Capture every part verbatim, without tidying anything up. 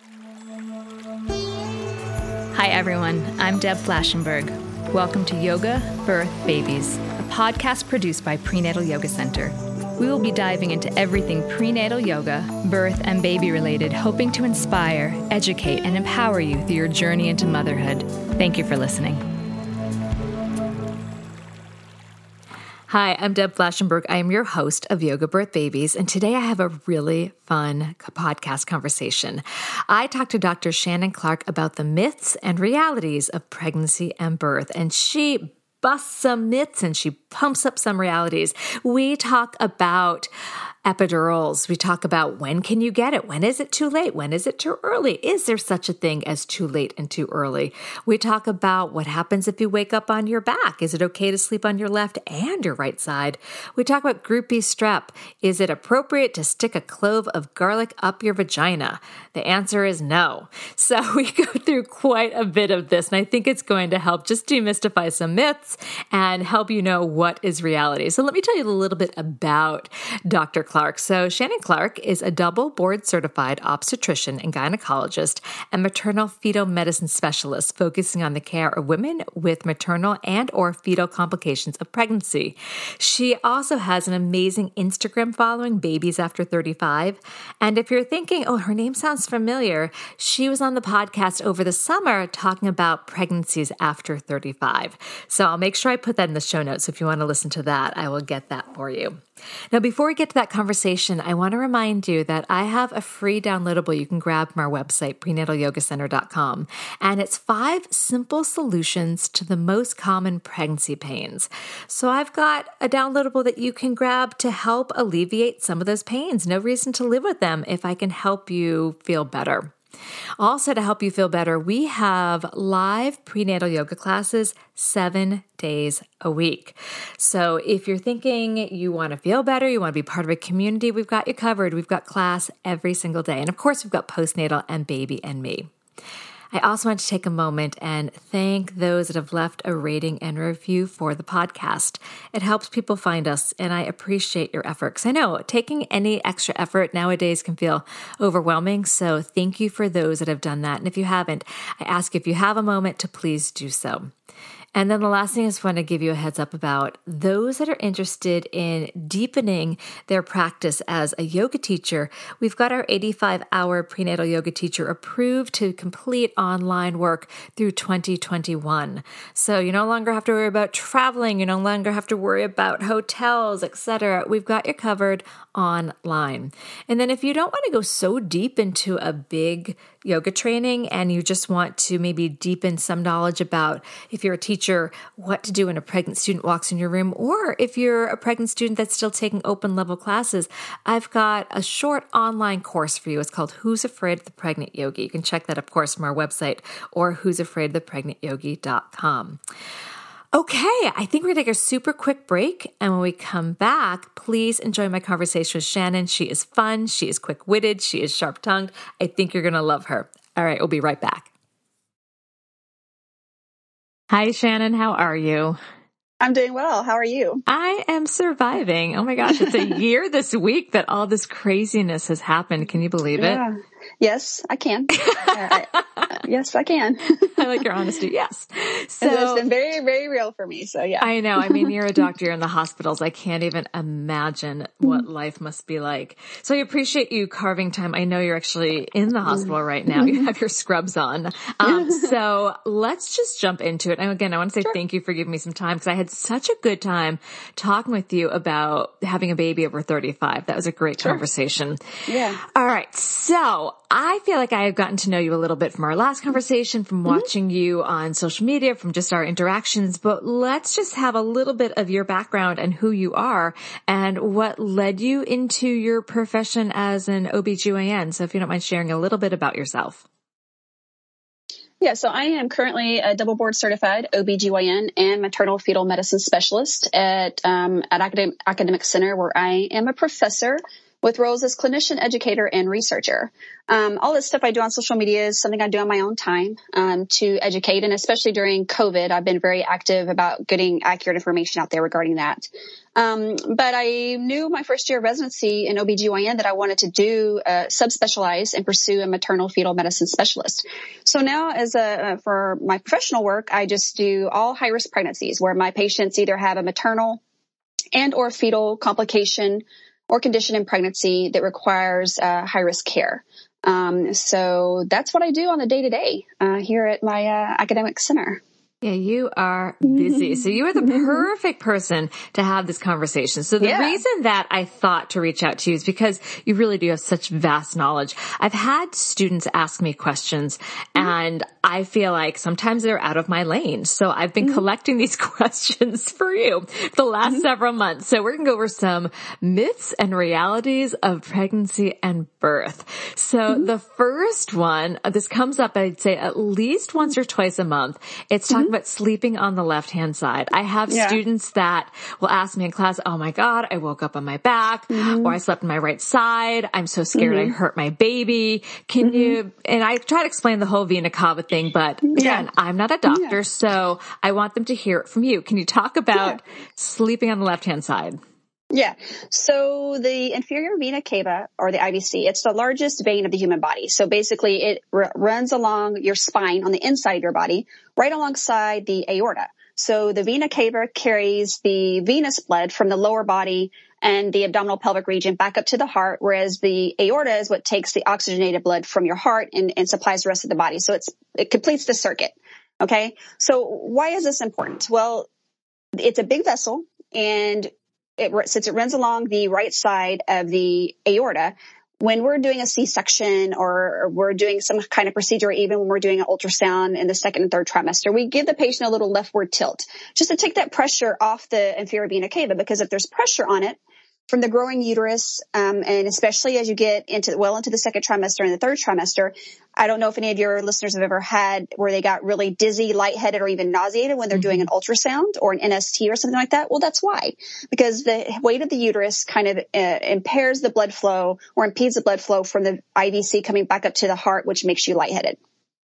Hi, everyone. I'm Deb Flashenberg. Welcome to Yoga, Birth, Babies, a podcast produced by Prenatal Yoga Center. We will be diving into everything prenatal yoga, birth, and baby related, hoping to inspire, educate, and empower you through your journey into motherhood. Thank you for listening. Hi, I'm Deb Flashenberg. I am your host of Yoga Birth Babies, and today I have a really fun podcast conversation. I talked to Doctor Shannon Clark about the myths and realities of pregnancy and birth, and she busts some myths and she pumps up some realities. We talk about epidurals. We talk about when can you get it? When is it too late? When is it too early? Is there such a thing as too late and too early? We talk about what happens if you wake up on your back. Is it okay to sleep on your left and your right side? We talk about group B strep. Is it appropriate to stick a clove of garlic up your vagina? The answer is no. So we go through quite a bit of this, and I think it's going to help just demystify some myths and help you know what is reality. So let me tell you a little bit about Doctor Clark. So Shannon Clark is a double board certified obstetrician and gynecologist and maternal fetal medicine specialist focusing on the care of women with maternal and or fetal complications of pregnancy. She also has an amazing Instagram following, Babies After thirty-five. And if you're thinking, oh, her name sounds familiar, she was on the podcast over the summer talking about pregnancies after thirty-five. So I'll make sure I put that in the show notes. If you want to listen to that, I will get that for you. Now, before we get to that conversation, I want to remind you that I have a free downloadable you can grab from our website, prenatal yoga center dot com, and it's five simple solutions to the most common pregnancy pains. So I've got a downloadable that you can grab to help alleviate some of those pains. No reason to live with them if I can help you feel better. Also, to help you feel better, we have live prenatal yoga classes seven days a week. So if you're thinking you want to feel better, you want to be part of a community, we've got you covered. We've got class every single day. And of course, we've got postnatal and baby and me. I also want to take a moment and thank those that have left a rating and review for the podcast. It helps people find us, and I appreciate your efforts. I know taking any extra effort nowadays can feel overwhelming, so thank you for those that have done that. And if you haven't, I ask if you have a moment to please do so. And then the last thing I just want to give you a heads up about those that are interested in deepening their practice as a yoga teacher. We've got our eighty-five hour prenatal yoga teacher approved to complete online work through twenty twenty-one. So you no longer have to worry about traveling. You no longer have to worry about hotels, et cetera. We've got you covered online. And then if you don't want to go so deep into a big yoga training and you just want to maybe deepen some knowledge about, if you're a teacher, what to do when a pregnant student walks in your room, or if you're a pregnant student that's still taking open level classes, I've got a short online course for you. It's called Who's Afraid of the Pregnant Yogi. You can check that, of course, from our website or who's afraid of the pregnant yogi dot com. Okay, I think we're going to take a super quick break. And when we come back, please enjoy my conversation with Shannon. She is fun. She is quick-witted. She is sharp-tongued. I think you're going to love her. All right, we'll be right back. Hi, Shannon. How are you? I'm doing well. How are you? I am surviving. Oh my gosh, it's a year this week that all this craziness has happened. Can you believe it? Yeah. Yes, I can. uh, I, uh, yes, I can. I like your honesty. Yes. So it's been very, very real for me. So yeah. I know. I mean, you're a doctor, you're in the hospitals. I can't even imagine what life must be like. So I appreciate you carving time. I know you're actually in the hospital right now. You have your scrubs on. Um, so let's just jump into it. And again, I want to say sure. Thank you for giving me some time because I had such a good time talking with you about having a baby over thirty-five. That was a great sure. conversation. Yeah. All right. So I feel like I have gotten to know you a little bit from our last conversation, from mm-hmm. watching you on social media, from just our interactions, but let's just have a little bit of your background and who you are and what led you into your profession as an O B G Y N. So if you don't mind sharing a little bit about yourself. Yeah, so I am currently a double board certified O B G Y N and maternal fetal medicine specialist at um, at Academic, Academic Center, where I am a professor with roles as clinician, educator, and researcher. Um, all this stuff I do on social media is something I do on my own time um, to educate. And especially during COVID, I've been very active about getting accurate information out there regarding that. Um, but I knew my first year of residency in O B G Y N that I wanted to do uh, subspecialize and pursue a maternal fetal medicine specialist. So now as a, uh, for my professional work, I just do all high risk pregnancies where my patients either have a maternal and or fetal complication or condition in pregnancy that requires uh, high risk care. Um, so that's what I do on the day to day here at my uh, academic center. Yeah, you are busy. So you are the perfect person to have this conversation. So the yeah. reason that I thought to reach out to you is because you really do have such vast knowledge. I've had students ask me questions mm-hmm. and I feel like sometimes they're out of my lane. So I've been mm-hmm. collecting these questions for you for the last mm-hmm. several months. So we're going to go over some myths and realities of pregnancy and birth. So mm-hmm. the first one, this comes up, I'd say at least once or twice a month. It's talking mm-hmm. about sleeping on the left-hand side. I have yeah. students that will ask me in class, oh my God, I woke up on my back mm-hmm. or I slept on my right side. I'm so scared mm-hmm. I hurt my baby. Can mm-hmm. you, and I try to explain the whole vena cava thing, but again, yeah. I'm not a doctor, yeah. so I want them to hear it from you. Can you talk about yeah. sleeping on the left-hand side? Yeah. So the inferior vena cava, or the I V C, it's the largest vein of the human body. So basically it r- runs along your spine on the inside of your body, right alongside the aorta. So the vena cava carries the venous blood from the lower body and the abdominal pelvic region back up to the heart, whereas the aorta is what takes the oxygenated blood from your heart and, and supplies the rest of the body. So it's, it completes the circuit. Okay. So why is this important? Well, it's a big vessel, and It, since it runs along the right side of the aorta, when we're doing a C-section or we're doing some kind of procedure, even when we're doing an ultrasound in the second and third trimester, we give the patient a little leftward tilt just to take that pressure off the inferior vena cava, because if there's pressure on it from the growing uterus, um, and especially as you get into well into the second trimester and the third trimester, I don't know if any of your listeners have ever had where they got really dizzy, lightheaded, or even nauseated when they're mm-hmm. doing an ultrasound or an N S T or something like that. Well, that's why, because the weight of the uterus kind of uh, impairs the blood flow or impedes the blood flow from the I V C coming back up to the heart, which makes you lightheaded.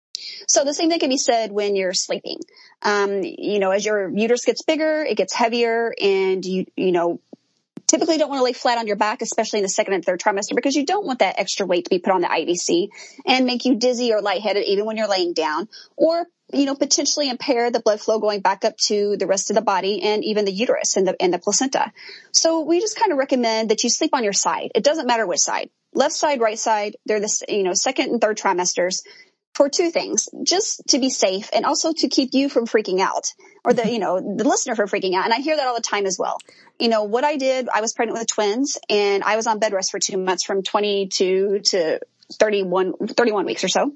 So the same thing can be said when you're sleeping. Um, you know, as your uterus gets bigger, it gets heavier, and you, you know, typically don't want to lay flat on your back, especially in the second and third trimester, because you don't want that extra weight to be put on the I V C and make you dizzy or lightheaded even when you're laying down, or, you know, potentially impair the blood flow going back up to the rest of the body and even the uterus and the, and the placenta. So we just kind of recommend that you sleep on your side. It doesn't matter which side, left side, right side. They're the, you know, second and third trimesters. For two things, just to be safe and also to keep you from freaking out, or the, you know, the listener from freaking out. And I hear that all the time as well. You know, what I did, I was pregnant with twins, and I was on bed rest for two months from twenty-two to thirty-one, thirty-one weeks or so.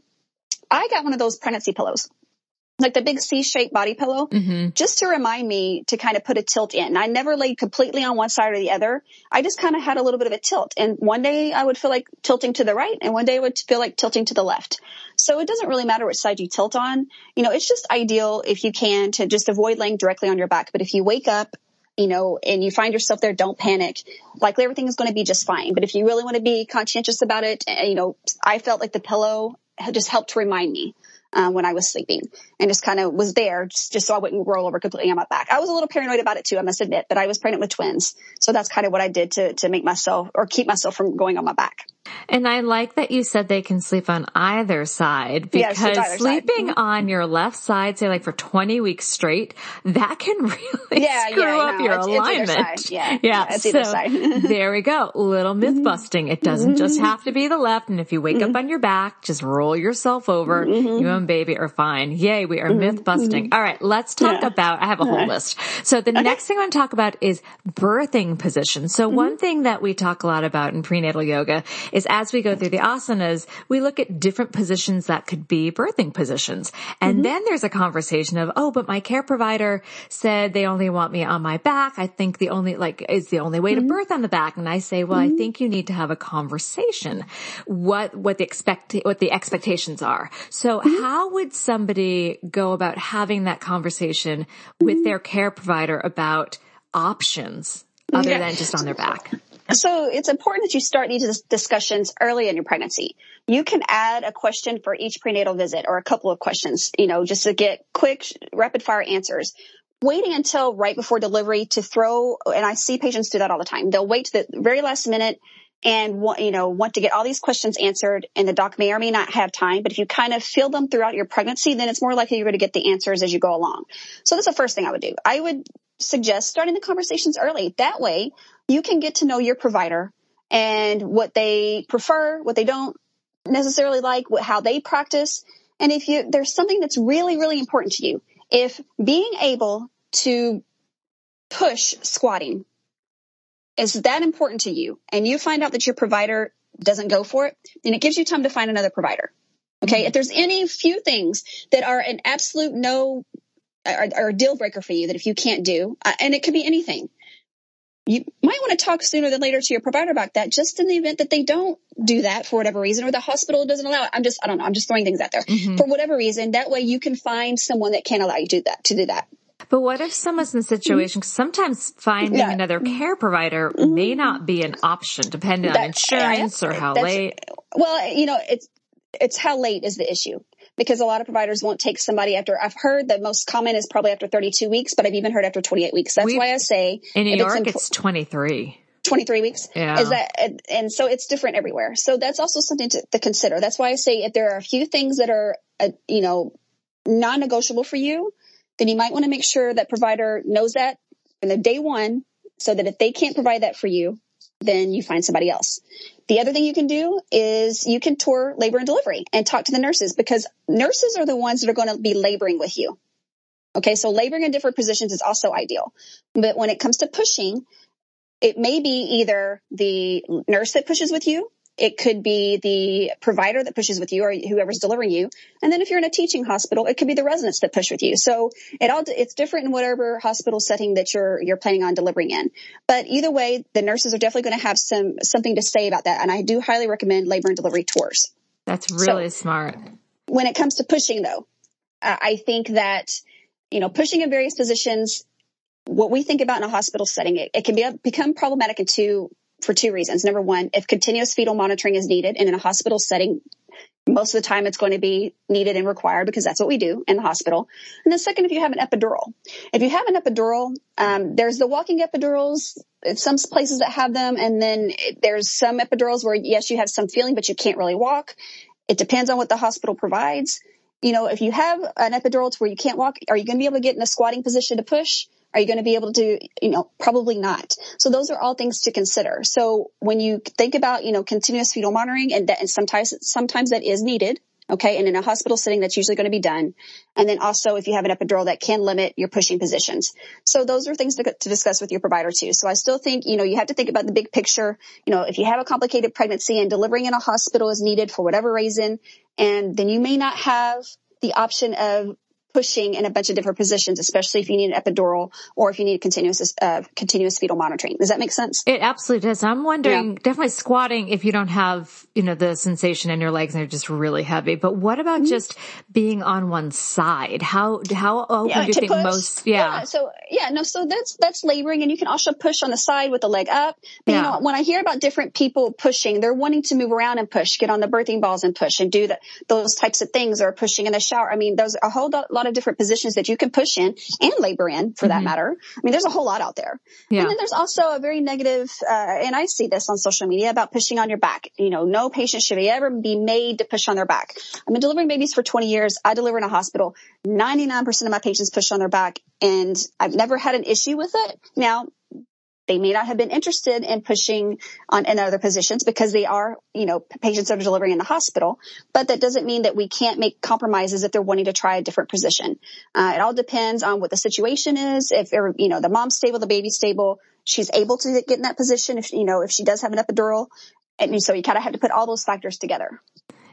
I got one of those pregnancy pillows, like the big C-shaped body pillow, mm-hmm. just to remind me to kind of put a tilt in. I never laid completely on one side or the other. I just kind of had a little bit of a tilt. And one day I would feel like tilting to the right, and one day I would feel like tilting to the left. So it doesn't really matter which side you tilt on. You know, it's just ideal if you can to just avoid laying directly on your back. But if you wake up, you know, and you find yourself there, don't panic. Likely everything is going to be just fine. But if you really want to be conscientious about it, you know, I felt like the pillow just helped to remind me. Uh, when I was sleeping, and just kind of was there just, just so I wouldn't roll over completely on my back. I was a little paranoid about it too, I must admit, but I was pregnant with twins. So that's kind of what I did to, to make myself or keep myself from going on my back. And I like that you said they can sleep on either side, because yeah, either sleeping side. on your left side, say like for twenty weeks straight, that can really yeah, screw yeah, up no, your it's, alignment. It's yeah, yeah, yeah, it's so either side. There we go. Little myth busting. It doesn't mm-hmm. just have to be the left. And if you wake mm-hmm. up on your back, just roll yourself over. Mm-hmm. You and baby are fine. Yay, we are mm-hmm. myth busting. Mm-hmm. All right, let's talk yeah. about, I have a whole right. list. So the okay. next thing I want to talk about is birthing position. So mm-hmm. one thing that we talk a lot about in prenatal yoga is as we go through the asanas, we look at different positions that could be birthing positions. And mm-hmm. then there's a conversation of, oh, but my care provider said they only want me on my back. I think the only, like, is the only way mm-hmm. to birth on the back. And I say, well, mm-hmm. I think you need to have a conversation. What, what the expect, what the expectations are. So mm-hmm. how would somebody go about having that conversation mm-hmm. with their care provider about options other yeah. than just on their back? So it's important that you start these discussions early in your pregnancy. You can add a question for each prenatal visit or a couple of questions, you know, just to get quick, rapid fire answers. Waiting until right before delivery to throw, and I see patients do that all the time. They'll wait to the very last minute and want, you know, want to get all these questions answered, and the doc may or may not have time. But if you kind of fill them throughout your pregnancy, then it's more likely you're going to get the answers as you go along. So that's the first thing I would do. I would suggest starting the conversations early. That way you can get to know your provider and what they prefer, what they don't necessarily like, what, how they practice. And if you, there's something that's really, really important to you, if being able to push squatting is that important to you and you find out that your provider doesn't go for it, then it gives you time to find another provider. Okay. Mm-hmm. If there's any few things that are an absolute no or, or a deal breaker for you that if you can't do, uh, and it could be anything, you might want to talk sooner than later to your provider about that, just in the event that they don't do that for whatever reason, or the hospital doesn't allow it. I'm just, I don't know. I'm just throwing things out there mm-hmm. for whatever reason. That way you can find someone that can allow you to do that, to do that. But what if someone's in a situation, mm-hmm. sometimes finding yeah. another care provider mm-hmm. may not be an option depending that, on insurance or how late. Well, you know, it's, it's how late is the issue. Because a lot of providers won't take somebody after, I've heard the most common is probably after thirty-two weeks, but I've even heard after twenty-eight weeks. That's We've, why I say. In New York, it's, in, it's twenty-three. twenty-three weeks. Yeah. Is that, and so it's different everywhere. So that's also something to, to consider. That's why I say if there are a few things that are, uh, you know, non-negotiable for you, then you might want to make sure that provider knows that from the day one, so that if they can't provide that for you, then you find somebody else. The other thing you can do is you can tour labor and delivery and talk to the nurses, because nurses are the ones that are going to be laboring with you. Okay. So laboring in different positions is also ideal. But when it comes to pushing, it may be either the nurse that pushes with you. It could be the provider that pushes with you, or whoever's delivering you. And then if you're in a teaching hospital, it could be the residents that push with you. So it all, it's different in whatever hospital setting that you're, you're planning on delivering in. But either way, the nurses are definitely going to have some, something to say about that. And I do highly recommend labor and delivery tours. That's really so, smart. When it comes to pushing though, uh, I think that, you know, pushing in various positions, what we think about in a hospital setting, it, it can be become problematic in two for two reasons. Number one, if continuous fetal monitoring is needed, and in a hospital setting, most of the time it's going to be needed and required because that's what we do in the hospital. And then second, if you have an epidural, if you have an epidural, um, there's the walking epidurals, some places that have them. And then there's some epidurals where yes, you have some feeling, but you can't really walk. It depends on what the hospital provides. You know, if you have an epidural to where you can't walk, are you going to be able to get in a squatting position to push? Are you going to be able to, you know, probably not. So those are all things to consider. So when you think about, you know, continuous fetal monitoring, and that, and sometimes, sometimes that is needed. Okay. And in a hospital setting, that's usually going to be done. And then also if you have an epidural, that can limit your pushing positions. So those are things to, to discuss with your provider too. So I still think, you know, you have to think about the big picture. You know, if you have a complicated pregnancy and delivering in a hospital is needed for whatever reason, and then you may not have the option of pushing in a bunch of different positions, especially if you need an epidural or if you need continuous, uh, continuous fetal monitoring. Does that make sense? It absolutely does. I'm wondering, yeah. definitely squatting if you don't have, you know, the sensation in your legs and they're just really heavy. But what about mm-hmm. just being on one side? How, how open yeah, do you think push. most? Yeah. yeah. So, yeah, no, so that's, that's laboring, and you can also push on the side with the leg up. But, yeah. you know, when I hear about different people pushing, they're wanting to move around and push, get on the birthing balls and push and do the, those types of things, or pushing in the shower. I mean, there's a whole lot of different positions that you can push in and labor in, for that mm-hmm. matter. I mean, there's a whole lot out there. Yeah. And then there's also a very negative, uh, and I see this on social media, about pushing on your back. You know, no patient should ever be made to push on their back. I've been delivering babies for twenty years. I deliver in a hospital. ninety-nine percent of my patients push on their back, and I've never had an issue with it. Now, they may not have been interested in pushing on in other positions because they are, you know, patients that are delivering in the hospital. But that doesn't mean that we can't make compromises if they're wanting to try a different position. Uh, it all depends on what the situation is. If, you know, the mom's stable, the baby's stable, she's able to get in that position. If, you know, if she does have an epidural. And so you kind of have to put all those factors together.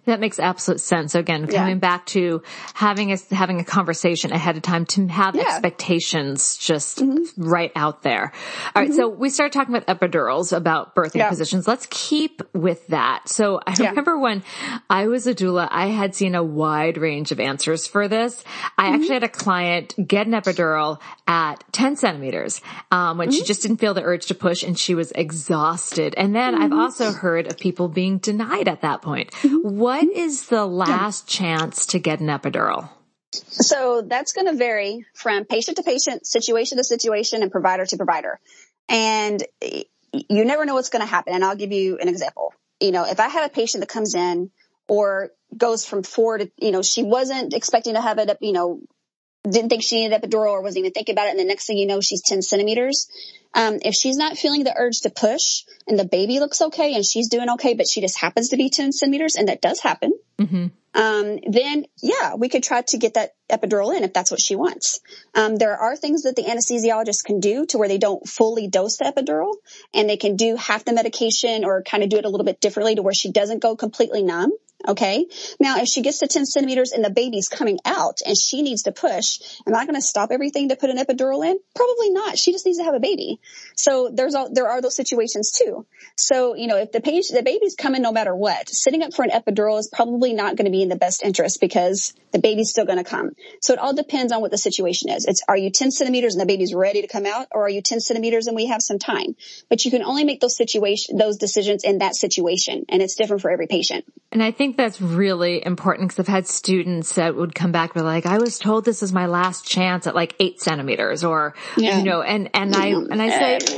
That makes absolute sense. So again, coming yeah. back to having a, having a conversation ahead of time to have yeah. expectations just mm-hmm. right out there. All right. Mm-hmm. So we started talking about epidurals, about birthing yeah. positions. Let's keep with that. So I yeah. remember when I was a doula, I had seen a wide range of answers for this. I mm-hmm. actually had a client get an epidural at ten centimeters, um, when mm-hmm. she just didn't feel the urge to push and she was exhausted. And then mm-hmm. I've also heard of people being denied at that point. Mm-hmm. What is the last yeah. chance to get an epidural? So that's going to vary from patient to patient, situation to situation, and provider to provider. And you never know what's going to happen. And I'll give you an example. You know, if I have a patient that comes in or goes from four to, you know, she wasn't expecting to have it, you know, didn't think she needed epidural or wasn't even thinking about it. And the next thing you know, she's ten centimeters. Um, if she's not feeling the urge to push and the baby looks okay and she's doing okay, but she just happens to be ten centimeters, and that does happen, mm-hmm. um, then yeah, we could try to get that epidural in if that's what she wants. Um, there are things that the anesthesiologist can do to where they don't fully dose the epidural, and they can do half the medication or kind of do it a little bit differently to where she doesn't go completely numb. Okay. Now, if she gets to ten centimeters and the baby's coming out and she needs to push, am I going to stop everything to put an epidural in? Probably not. She just needs to have a baby. So there's all, there are those situations too. So, you know, if the page, the baby's coming no matter what, sitting up for an epidural is probably not going to be in the best interest because the baby's still going to come. So it all depends on what the situation is. It's, are you ten centimeters and the baby's ready to come out, or are you ten centimeters and we have some time? But you can only make those situation, those decisions in that situation. And it's different for every patient. And I think that's really important because I've had students that would come back and be like, I was told this is my last chance at like eight centimeters or, yeah. you know, and, and I, and I say,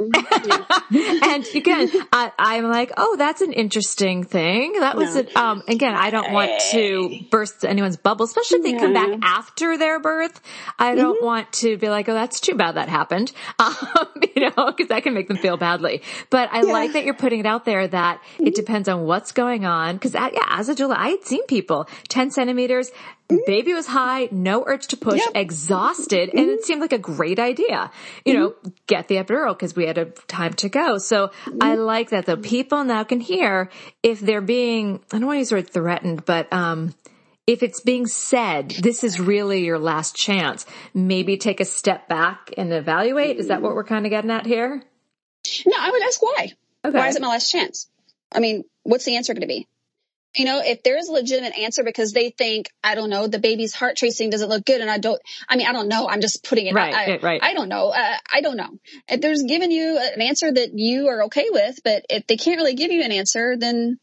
and again, I, I'm like, oh, that's an interesting thing. That was, it. Um, again, I don't want to burst anyone's bubble, especially if they yeah. come back after their birth. I don't mm-hmm. want to be like, oh, that's too bad that happened. Um, you know, cause that can make them feel badly, but I yeah. like that you're putting it out there that mm-hmm. it depends on what's going on. Cause I, yeah, as a doula, I had seen people ten centimeters, baby was high, no urge to push, yep. exhausted. Mm-hmm. And it seemed like a great idea, you mm-hmm. know, get the epidural because we had a time to go. So mm-hmm. I like that though. People now can hear if they're being, I don't want to use the word threatened, but, um, if it's being said, this is really your last chance, maybe take a step back and evaluate. Is that what we're kind of getting at here? No, I would ask why. Okay. Why is it my last chance? I mean, what's the answer going to be? You know, if there is a legitimate answer because they think, I don't know, the baby's heart tracing doesn't look good. And I don't, I mean, I don't know. I'm just putting it right, I, right. I don't know. Uh, I don't know. If there's given you an answer that you are okay with, but if they can't really give you an answer, then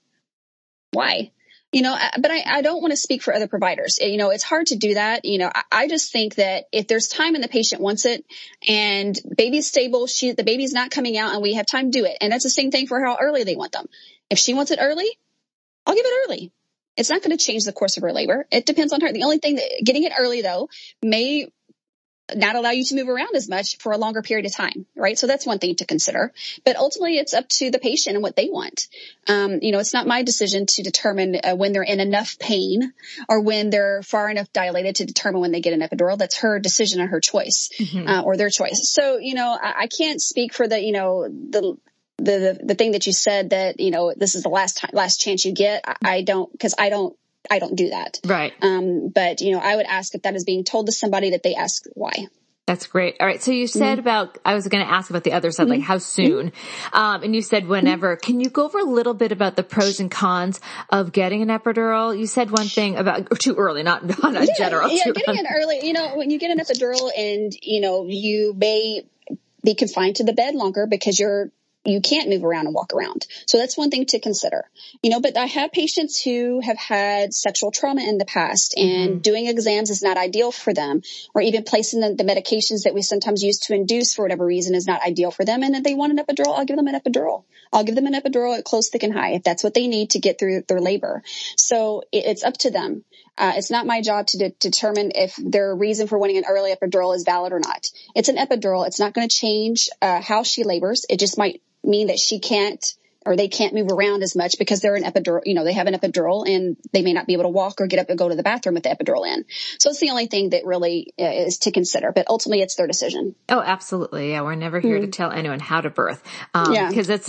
why? You know, but I, I don't want to speak for other providers. You know, it's hard to do that. You know, I, I just think that if there's time and the patient wants it and baby's stable, she, the baby's not coming out and we have time to do it. And that's the same thing for how early they want them. If she wants it early, I'll give it early. It's not going to change the course of her labor. It depends on her. The only thing that getting it early though may not allow you to move around as much for a longer period of time, right? So that's one thing to consider. But ultimately, it's up to the patient and what they want. Um, you know, it's not my decision to determine uh, when they're in enough pain or when they're far enough dilated to determine when they get an epidural. That's her decision and her choice, mm-hmm. uh, or their choice. So, you know, I, I can't speak for the, you know, the the the, the thing that you said that, you know, this is the last time, last chance you get. I, I don't, because I don't. I don't do that. Right. Um, but, you know, I would ask if that is being told to somebody that they ask why. That's great. All right. So you said mm-hmm. about, I was going to ask about the other side, mm-hmm. like how soon, mm-hmm. um, and you said whenever. Can you go over a little bit about the pros and cons of getting an epidural? You said one thing about or too early, not, not yeah, general. Yeah, getting it early, you know, when you get an epidural and, you know, you may be confined to the bed longer because you're, you can't move around and walk around. So that's one thing to consider, you know, but I have patients who have had sexual trauma in the past and mm-hmm. doing exams is not ideal for them, or even placing the, the medications that we sometimes use to induce for whatever reason is not ideal for them. And if they want an epidural, I'll give them an epidural. I'll give them an epidural at close, thick, and high if that's what they need to get through their labor. So it, it's up to them. Uh, it's not my job to de- determine if their reason for wanting an early epidural is valid or not. It's an epidural. It's not going to change uh, how she labors. It just might mean that she can't or they can't move around as much because they're an epidural, you know, they have an epidural and they may not be able to walk or get up and go to the bathroom with the epidural in. So it's the only thing that really uh, is to consider, but ultimately it's their decision. Oh, absolutely. Yeah. We're never here mm. to tell anyone how to birth. Um, yeah. cause it's not,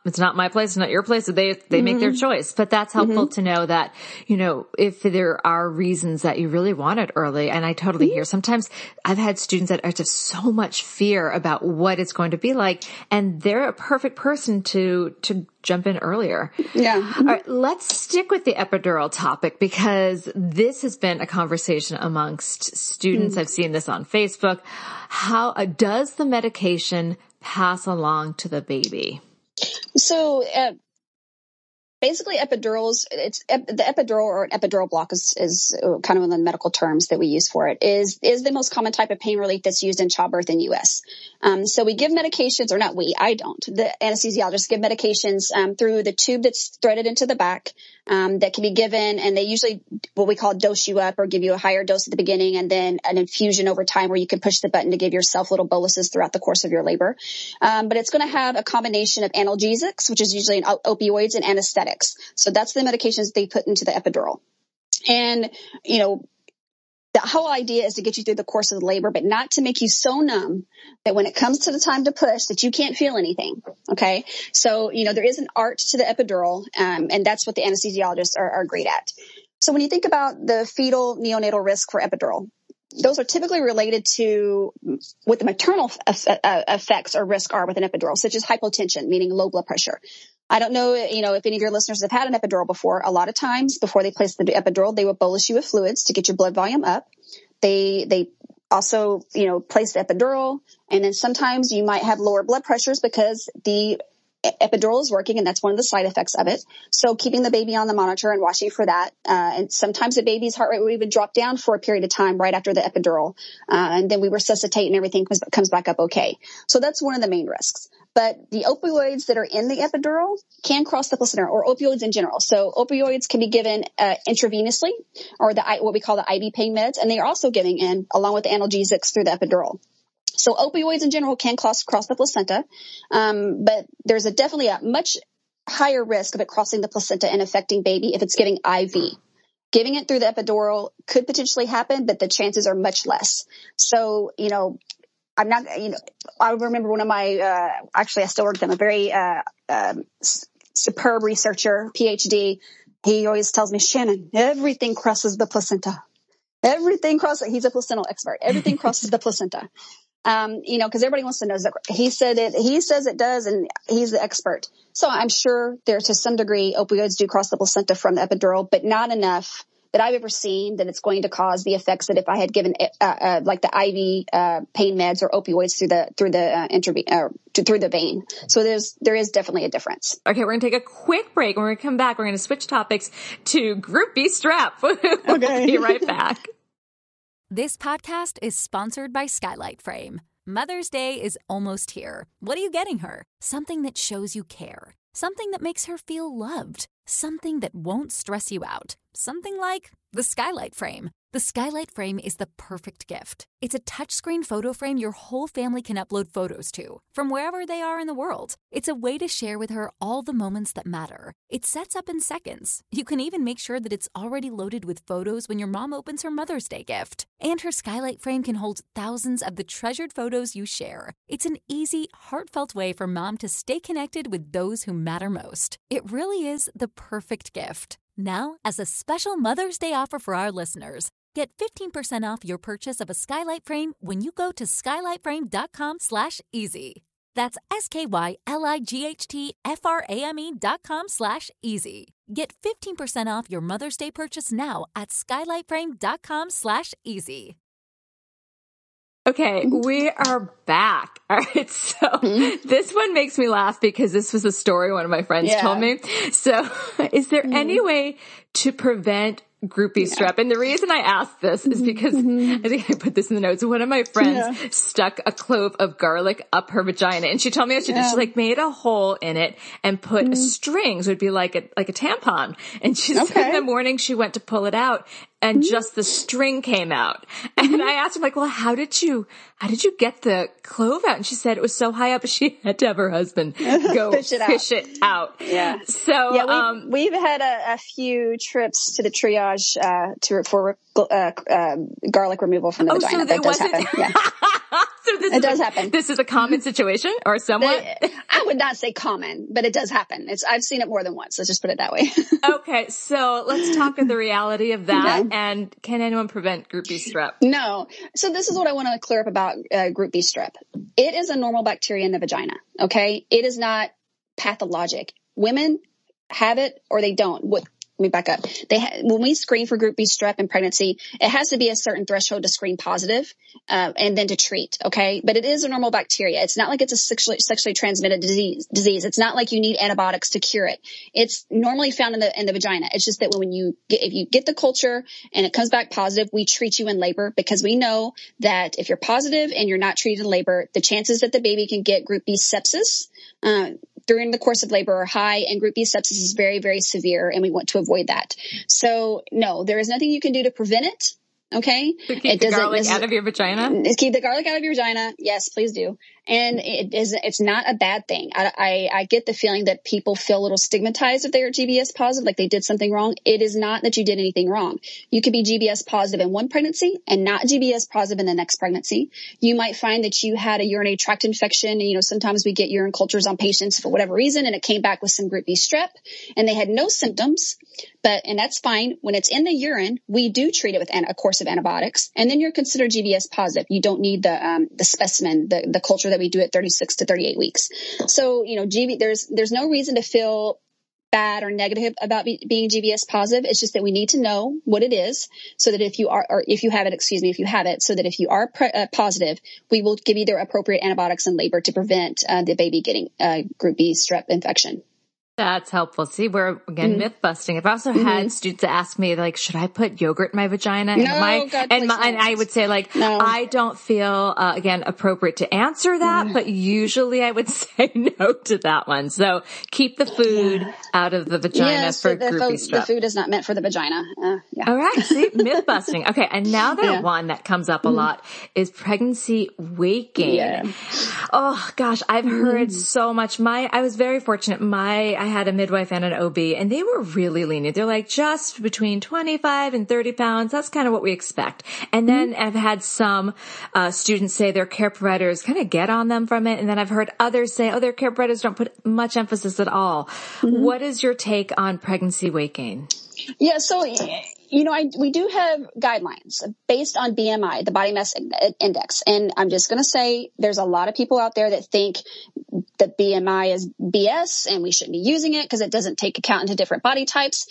it's not my place, it's not your place. So they, they mm-hmm. make their choice, but that's helpful mm-hmm. to know that, you know, if there are reasons that you really want it early. And I totally mm-hmm. hear sometimes I've had students that are just so much fear about what it's going to be like. And they're a perfect person to, to jump in earlier. Yeah. Mm-hmm. All right. Let's stick with the epidural topic because this has been a conversation amongst students. Mm-hmm. I've seen this on Facebook. How uh, does the medication pass along to the baby? So, uh, basically epidurals, it's the epidural or an epidural block is, is kind of one of the medical terms that we use for it is, is the most common type of pain relief that's used in childbirth in U S. Um, so we give medications, or not we, I don't, the anesthesiologists give medications, um, through the tube that's threaded into the back, um, that can be given, and they usually what we call dose you up or give you a higher dose at the beginning and then an infusion over time where you can push the button to give yourself little boluses throughout the course of your labor. Um, but it's going to have a combination of analgesics, which is usually an opioids, and anesthetics. So that's the medications they put into the epidural. And, you know, the whole idea is to get you through the course of the labor, but not to make you so numb that when it comes to the time to push that you can't feel anything. Okay. So, you know, there is an art to the epidural, um, and that's what the anesthesiologists are, are great at. So when you think about the fetal neonatal risk for epidural, those are typically related to what the maternal effects or risk are with an epidural, such as hypotension, meaning low blood pressure. I don't know, you know, if any of your listeners have had an epidural before. A lot of times before they place the epidural, they will bolus you with fluids to get your blood volume up. They, they also, you know, place the epidural, and then sometimes you might have lower blood pressures because the epidural is working, and that's one of the side effects of it. So keeping the baby on the monitor and watching for that. Uh, and sometimes the baby's heart rate will even drop down for a period of time right after the epidural. Uh, and then we resuscitate and everything comes, comes back up okay. So that's one of the main risks. But the opioids that are in the epidural can cross the placenta, or opioids in general. So opioids can be given uh, intravenously, or the what we call the I V pain meds, and they are also giving in along with the analgesics through the epidural. So opioids in general can cross, cross the placenta, um, but there's a definitely a much higher risk of it crossing the placenta and affecting baby if it's giving I V. Giving it through the epidural could potentially happen, but the chances are much less. So, you know, I'm not, you know, I remember one of my, uh, actually I still work with him, a very, uh, um, superb researcher, P H D. He always tells me, Shannon, everything crosses the placenta. Everything crosses, he's a placental expert. Everything crosses the placenta. Um, you know, cause everybody wants to know that he said it, he says it does, and he's the expert. So I'm sure there to some degree opioids do cross the placenta from the epidural, but not enough that I've ever seen that it's going to cause the effects that if I had given, uh, uh like the I V, uh, pain meds or opioids through the, through the, uh, intraven- uh, to, through the vein. So there's, there is definitely a difference. Okay. We're going to take a quick break. When we come back, we're going to switch topics to Group B strap. We'll okay. be right back. This podcast is sponsored by Skylight Frame. Mother's Day is almost here. What are you getting her? Something that shows you care. Something that makes her feel loved. Something that won't stress you out. Something like the Skylight Frame. The Skylight Frame is the perfect gift. It's a touchscreen photo frame your whole family can upload photos to, from wherever they are in the world. It's a way to share with her all the moments that matter. It sets up in seconds. You can even make sure that it's already loaded with photos when your mom opens her Mother's Day gift. And her Skylight Frame can hold thousands of the treasured photos you share. It's an easy, heartfelt way for mom to stay connected with those who matter most. It really is the perfect gift. Now, as a special Mother's Day offer for our listeners, get fifteen percent off your purchase of a Skylight Frame when you go to skylightframe.com slash easy. That's S-K-Y-L-I-G-H-T-F-R-A-M-E dot com slash easy. Get fifteen percent off your Mother's Day purchase now at skylightframe.com slash easy. Okay, we are back. All right, so mm-hmm. this one makes me laugh because this was a story one of my friends yeah. told me. So is there mm-hmm. any way to prevent Group B yeah. strep? And the reason I asked this is because mm-hmm. I think I put this in the notes. One of my friends yeah. stuck a clove of garlic up her vagina, and she told me how she did. Yeah. She like made a hole in it and put mm-hmm. a string, so it'd be like a like a tampon. And she okay. said in the morning she went to pull it out, and mm-hmm. just the string came out. And mm-hmm. I asked her, like, well, how did you how did you get the clove out? And she said it was so high up she had to have her husband go fish, it, fish out. it out. Yeah. So yeah, we've, um, we've had a, a few trips to the triage uh, to for uh, uh, garlic removal from the oh, vagina. So that does happen. Yeah. So So this it is does a, happen. This is a common situation or somewhat? I would not say common, but it does happen. It's, I've seen it more than once. Let's just put it that way. Okay. So let's talk of the reality of that. Okay. And can anyone prevent Group B strep? No. So this is what I want to clear up about uh, Group B strep. It is a normal bacteria in the vagina. Okay. It is not pathologic. Women have it or they don't. What, let me back up. They ha- when we screen for Group B strep in pregnancy, it has to be a certain threshold to screen positive, uh, and then to treat. Okay. But it is a normal bacteria. It's not like it's a sexually, sexually transmitted disease, disease. It's not like you need antibiotics to cure it. It's normally found in the, in the vagina. It's just that when you get, if you get the culture and it comes back positive, we treat you in labor because we know that if you're positive and you're not treated in labor, the chances that the baby can get Group B sepsis, uh, during the course of labor are high, and Group B sepsis is very, very severe, and we want to avoid that. So, no, there is nothing you can do to prevent it. Okay. To keep it the doesn't, garlic out of your vagina? Keep the garlic out of your vagina. Yes, please do. And it is, it's not a bad thing. I, I, I get the feeling that people feel a little stigmatized if they are G B S positive, like they did something wrong. It is not that you did anything wrong. You could be G B S positive in one pregnancy and not G B S positive in the next pregnancy. You might find that you had a urinary tract infection. You know, sometimes we get urine cultures on patients for whatever reason, and it came back with some Group B strep, and they had no symptoms. But, and that's fine. When it's in the urine, we do treat it with an, a course of antibiotics, and then you're considered G B S positive. You don't need the, um, the specimen, the, the culture that we do at thirty-six to thirty-eight weeks. So, you know, G B, there's, there's no reason to feel bad or negative about be, being G B S positive. It's just that we need to know what it is so that if you are, or if you have it, excuse me, if you have it, so that if you are pre- uh, positive, we will give you the appropriate antibiotics in labor to prevent uh, the baby getting uh, Group B strep infection. That's helpful. See, we're again mm-hmm. myth busting. I've also mm-hmm. had students ask me, like, should I put yogurt in my vagina? No, and my, God, and, my, and I would say, like, no. I don't feel uh, again appropriate to answer that, mm. but usually I would say no to that one. So keep the food yeah. out of the vagina yes, for the, Group B strep. The food is not meant for the vagina. Uh, yeah. All right. See, myth busting. Okay, and now the yeah. one that comes up a mm. lot is pregnancy weight gain. Yeah. Oh gosh, I've mm. heard so much. My I was very fortunate. My I had a midwife and an O B, and they were really lenient. They're like, just between twenty-five and thirty pounds. That's kind of what we expect. And then mm-hmm. I've had some uh, students say their care providers kind of get on them from it. And then I've heard others say, oh, their care providers don't put much emphasis at all. Mm-hmm. What is your take on pregnancy weight gain? Yeah, so, you know, I, we do have guidelines based on B M I, the body mass index. And I'm just going to say there's a lot of people out there that think that B M I is B S and we shouldn't be using it because it doesn't take account into different body types.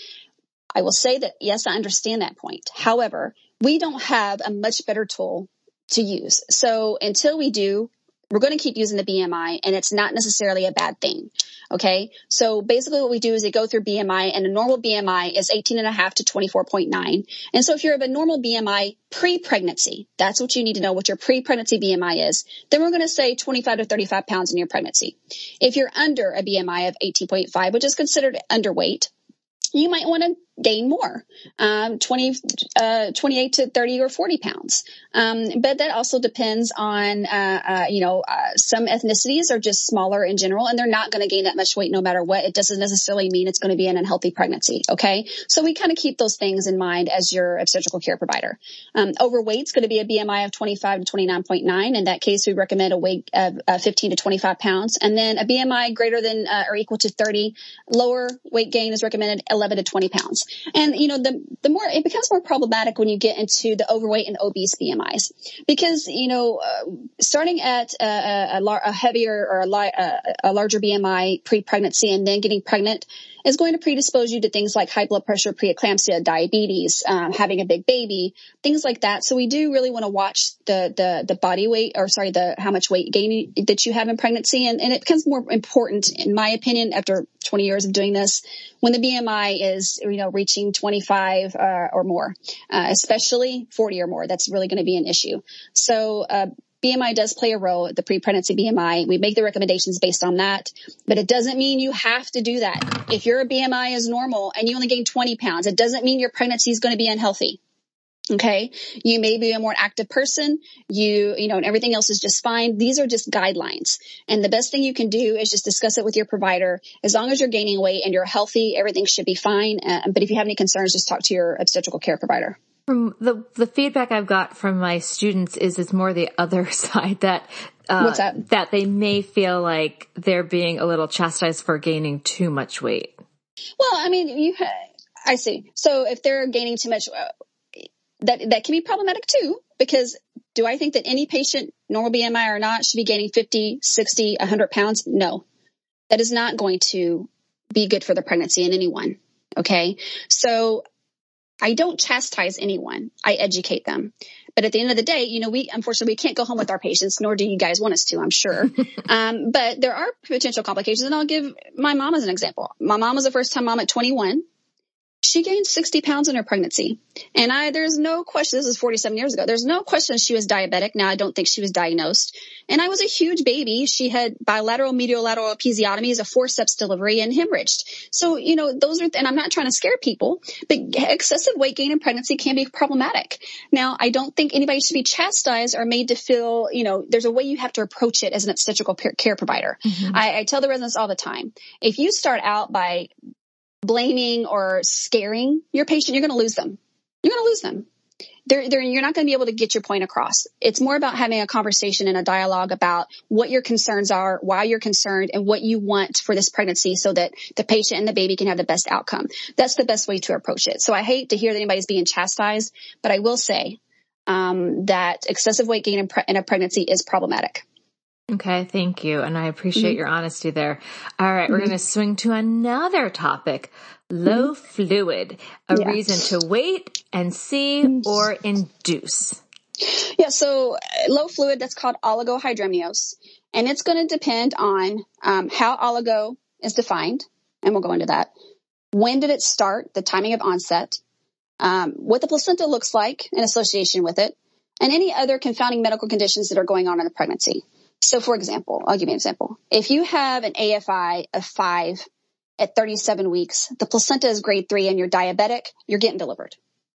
I will say that, yes, I understand that point. However, we don't have a much better tool to use. So until we do, we're going to keep using the B M I, and it's not necessarily a bad thing. Okay. So basically what we do is they go through B M I, and a normal B M I is eighteen and a half to twenty-four point nine. And so if you're of a normal B M I pre-pregnancy, that's what you need to know what your pre-pregnancy B M I is. Then we're going to say twenty-five to thirty-five pounds in your pregnancy. If you're under a B M I of eighteen point five, which is considered underweight, you might want to gain more, um, twenty, uh, twenty-eight to thirty or forty pounds. Um, but that also depends on, uh, uh, you know, uh, some ethnicities are just smaller in general, and they're not going to gain that much weight no matter what. It doesn't necessarily mean it's going to be an unhealthy pregnancy. Okay. So we kind of keep those things in mind as your obstetrical care provider. Um, overweight's going to be a B M I of twenty-five to twenty-nine point nine. In that case, we recommend a weight of uh, fifteen to twenty-five pounds. And then a B M I greater than uh, or equal to thirty, lower weight gain is recommended eleven to twenty pounds. And, you know, the, the more, it becomes more problematic when you get into the overweight and obese B M Is, because, you know, uh, starting at a, a, a, lar- a heavier or a, li- a, a larger B M I pre-pregnancy and then getting pregnant is going to predispose you to things like high blood pressure, preeclampsia, diabetes, um, having a big baby, things like that. So we do really want to watch the, the, the body weight, or sorry, the, how much weight gain that you have in pregnancy. And, and it becomes more important, in my opinion, after twenty years of doing this, when the B M I is, you know, reaching twenty-five, uh, or more, uh, especially forty or more. That's really going to be an issue. So, uh, B M I does play a role, the pre-pregnancy B M I. We make the recommendations based on that, but it doesn't mean you have to do that. If your B M I is normal and you only gain twenty pounds, it doesn't mean your pregnancy is going to be unhealthy. Okay. You may be a more active person. You, you know, and everything else is just fine. These are just guidelines. And the best thing you can do is just discuss it with your provider. As long as you're gaining weight and you're healthy, everything should be fine. Uh, but if you have any concerns, just talk to your obstetrical care provider. from the, the feedback I've got from my students is it's more the other side that, uh, What's that? that they may feel like they're being a little chastised for gaining too much weight. Well, I mean, you, I see. So if they're gaining too much, uh, that, that can be problematic too, because do I think that any patient, normal B M I or not, should be gaining fifty, sixty, one hundred pounds? No, that is not going to be good for the pregnancy in anyone. Okay. So I don't chastise anyone. I educate them. But at the end of the day, you know, we, unfortunately, we can't go home with our patients, nor do you guys want us to, I'm sure. um, but there are potential complications. And I'll give my mom as an example. My mom was a first time mom at twenty-one. She gained sixty pounds in her pregnancy. And I, there's no question, this is forty-seven years ago. There's no question she was diabetic. Now, I don't think she was diagnosed. And I was a huge baby. She had bilateral mediolateral episiotomies, a forceps delivery, and hemorrhaged. So, you know, those are, and I'm not trying to scare people, but excessive weight gain in pregnancy can be problematic. Now, I don't think anybody should be chastised or made to feel, you know, there's a way you have to approach it as an obstetrical care provider. Mm-hmm. I, I tell the residents all the time, if you start out by blaming or scaring your patient, you're going to lose them. You're going to lose them. They're, they're, you're not going to be able to get your point across. It's more about having a conversation and a dialogue about what your concerns are, why you're concerned, and what you want for this pregnancy so that the patient and the baby can have the best outcome. That's the best way to approach it. So I hate to hear that anybody's being chastised, but I will say um, that excessive weight gain in, pre- in a pregnancy is problematic. Okay, thank you. And I appreciate mm-hmm. your honesty there. All right, mm-hmm. we're going to swing to another topic, low mm-hmm. fluid, a yeah. reason to wait and see mm-hmm. or induce. Yeah, so low fluid, that's called oligohydramnios. And it's going to depend on um, how oligo is defined, and we'll go into that. When did it start, the timing of onset, um, what the placenta looks like in association with it, and any other confounding medical conditions that are going on in the pregnancy. So, for example, I'll give you an example. If you have an A F I of five at thirty-seven weeks, the placenta is grade three and you're diabetic, you're getting delivered.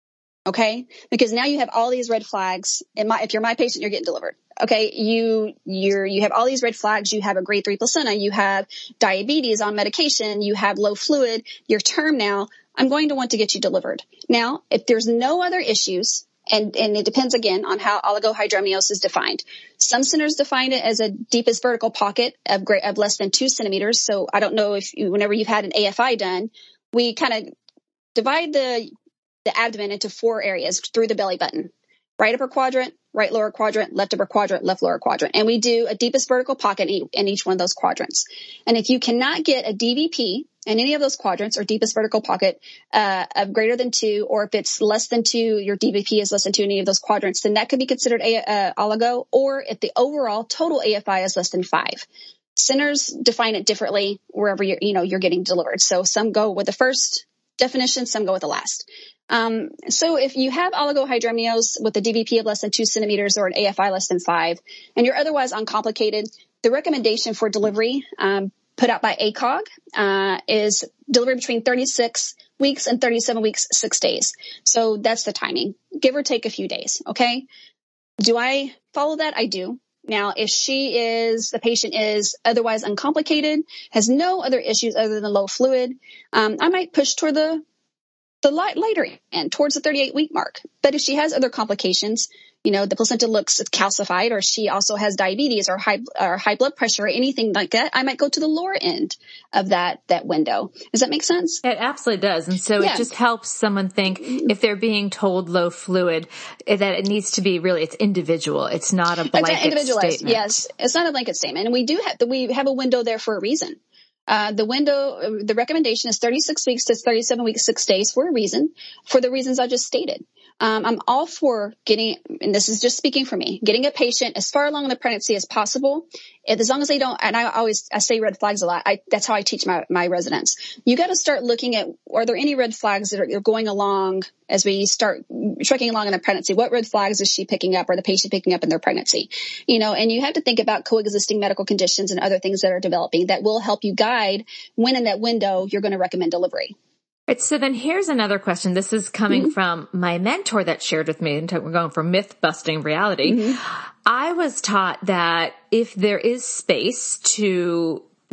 Okay? Because now you have all these red flags. In my, if you're my patient, you're getting delivered. Okay? You, you're, you have all these red flags. You have a grade three placenta. You have diabetes on medication. You have low fluid. You're term now. I'm going to want to get you delivered. Now, if there's no other issues, And, and it depends again on how oligohydramnios is defined. Some centers define it as a deepest vertical pocket of, great, of less than two centimeters. So I don't know if you, whenever you've had an A F I done, we kind of divide the, the abdomen into four areas through the belly button. Right upper quadrant, right lower quadrant, left upper quadrant, left lower quadrant. And we do a deepest vertical pocket in each one of those quadrants. And if you cannot get a D V P in any of those quadrants or deepest vertical pocket uh, of greater than two, or if it's less than two, your D V P is less than two in any of those quadrants, then that could be considered a, uh, oligo, or if the overall total A F I is less than five. Centers define it differently wherever you're, you know, you're getting delivered. So some go with the first definition, some go with the last. Um, so if you have oligohydramnios with a D V P of less than two centimeters or an A F I less than five, and you're otherwise uncomplicated, the recommendation for delivery, um, put out by A C O G, uh, is delivery between thirty-six weeks and thirty-seven weeks, six days. So that's the timing, give or take a few days. Okay. Do I follow that? I do. Now, if she is, the patient is otherwise uncomplicated, has no other issues other than low fluid, um, I might push toward the the light, later end, towards the thirty-eight week mark. But if she has other complications, you know, the placenta looks calcified, or she also has diabetes or high or high blood pressure or anything like that, I might go to the lower end of that that window. Does that make sense? It absolutely does. And so yeah. It just helps someone think, if they're being told low fluid, that it needs to be really, it's individual. It's not a blanket it's individualized statement. Yes, it's not a blanket statement. And we do have, we have a window there for a reason. Uh, the window, the recommendation is thirty-six weeks to thirty-seven weeks, six days for a reason, for the reasons I just stated. Um, I'm all for getting, and this is just speaking for me, getting a patient as far along in the pregnancy as possible. If, as long as they don't, and I always, I say red flags a lot. I, that's how I teach my, my residents. You got to start looking at, are there any red flags that are going along as we start trekking along in the pregnancy? What red flags is she picking up, or the patient picking up in their pregnancy? You know, and you have to think about coexisting medical conditions and other things that are developing that will help you guide when in that window you're going to recommend delivery. Right. So then here's another question. This is coming mm-hmm. from my mentor that shared with me. We're going from myth busting reality. Mm-hmm. I was taught that if there is space to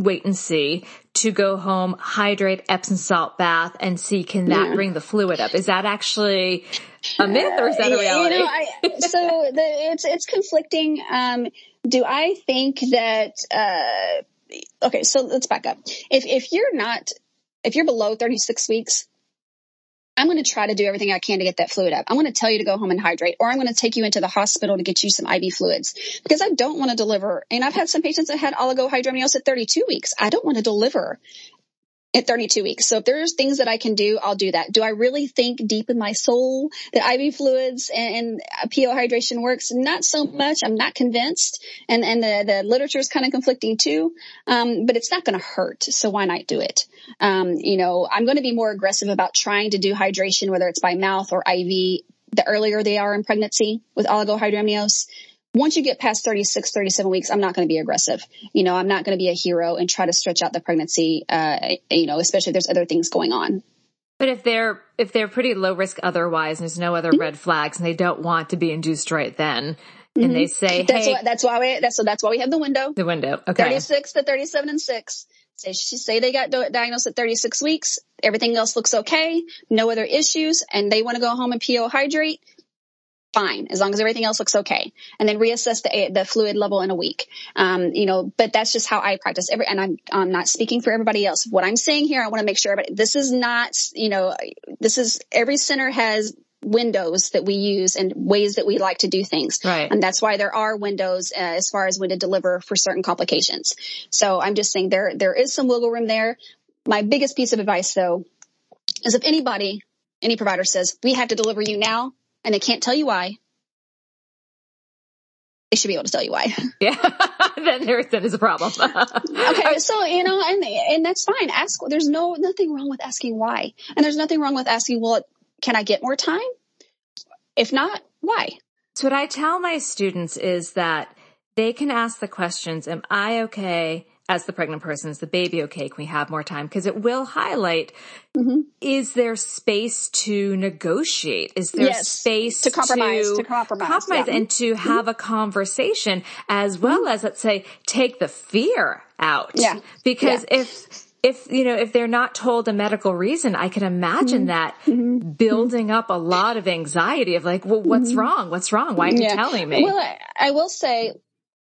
wait and see to go home, hydrate, Epsom salt bath, and see can that yeah. bring the fluid up? Is that actually a myth or is that a reality? You know, I, so the, it's it's conflicting. Um, do I think that? Uh, okay, so let's back up. If if you're not, if you're below thirty-six weeks, I'm going to try to do everything I can to get that fluid up. I'm going to tell you to go home and hydrate, or I'm going to take you into the hospital to get you some I V fluids because I don't want to deliver. And I've had some patients that had oligohydramnios at thirty-two weeks. I don't want to deliver at thirty-two weeks. So if there's things that I can do, I'll do that. Do I really think deep in my soul that I V fluids and, and P O hydration works? Not so much. I'm not convinced. And, and the, the literature is kind of conflicting too. Um, but it's not going to hurt. So why not do it? Um, you know, I'm going to be more aggressive about trying to do hydration, whether it's by mouth or I V, the earlier they are in pregnancy with oligohydramnios. Once you get past thirty-six, thirty-seven weeks, I'm not going to be aggressive. You know, I'm not going to be a hero and try to stretch out the pregnancy, uh, you know, especially if there's other things going on. But if they're, if they're pretty low risk otherwise, and there's no other mm-hmm. red flags and they don't want to be induced right then, mm-hmm. and they say, that's hey, why, that's why we, that's, so that's why we have the window. The window. Okay. thirty-six to thirty-seven and six. Say, say they got diagnosed at thirty-six weeks. Everything else looks okay. No other issues. And they want to go home and P O hydrate. Fine, as long as everything else looks okay, and then reassess the the fluid level in a week. Um, you know, but that's just how I practice. Every, and I'm I'm not speaking for everybody else. What I'm saying here, I want to make sure everybody. This is not, you know, this is every center has windows that we use and ways that we like to do things, right? And that's why there are windows uh, as far as when to deliver for certain complications. So I'm just saying there there is some wiggle room there. My biggest piece of advice, though, is if anybody, any provider says we have to deliver you now, and they can't tell you why, they should be able to tell you why. Yeah, then there then is a problem. Okay, so, you know, and and that's fine. Ask. There's no nothing wrong with asking why, and there's nothing wrong with asking, well, can I get more time? If not, why? So what I tell my students is that they can ask the questions, am I okay as the pregnant person? Is the baby okay? Can we have more time? Because it will highlight, mm-hmm. is there space to negotiate? Is there yes. space to compromise, to, to compromise, compromise yeah. and to have mm-hmm. a conversation, as well mm-hmm. as, let's say, take the fear out? Yeah. Because yeah. if, if, you know, if they're not told a medical reason, I can imagine mm-hmm. that mm-hmm. building up a lot of anxiety of like, well, what's mm-hmm. wrong? What's wrong? Why are yeah. you telling me? Well, I, I will say,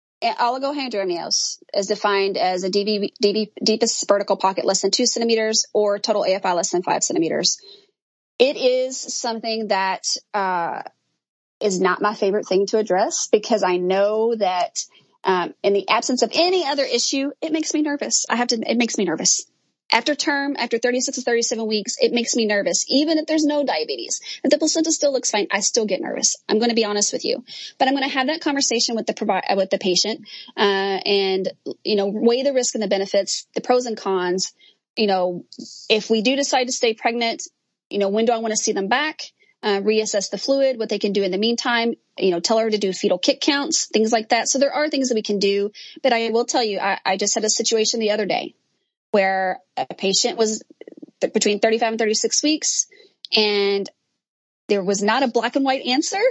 oligohydramnios is defined as a D V, D V, deepest vertical pocket less than two centimeters or total A F I less than five centimeters. It is something that uh, is not my favorite thing to address because I know that um, in the absence of any other issue, it makes me nervous. I have to. It makes me nervous. After term, after thirty-six to thirty-seven weeks, it makes me nervous. Even if there's no diabetes, if the placenta still looks fine, I still get nervous. I'm going to be honest with you, but I'm going to have that conversation with the provi- with the patient, uh, and, you know, weigh the risk and the benefits, the pros and cons. You know, if we do decide to stay pregnant, you know, when do I want to see them back? Uh, reassess the fluid, what they can do in the meantime, you know, tell her to do fetal kick counts, things like that. So there are things that we can do, but I will tell you, I, I just had a situation the other day where a patient was th- between thirty-five and thirty-six weeks, and there was not a black and white answer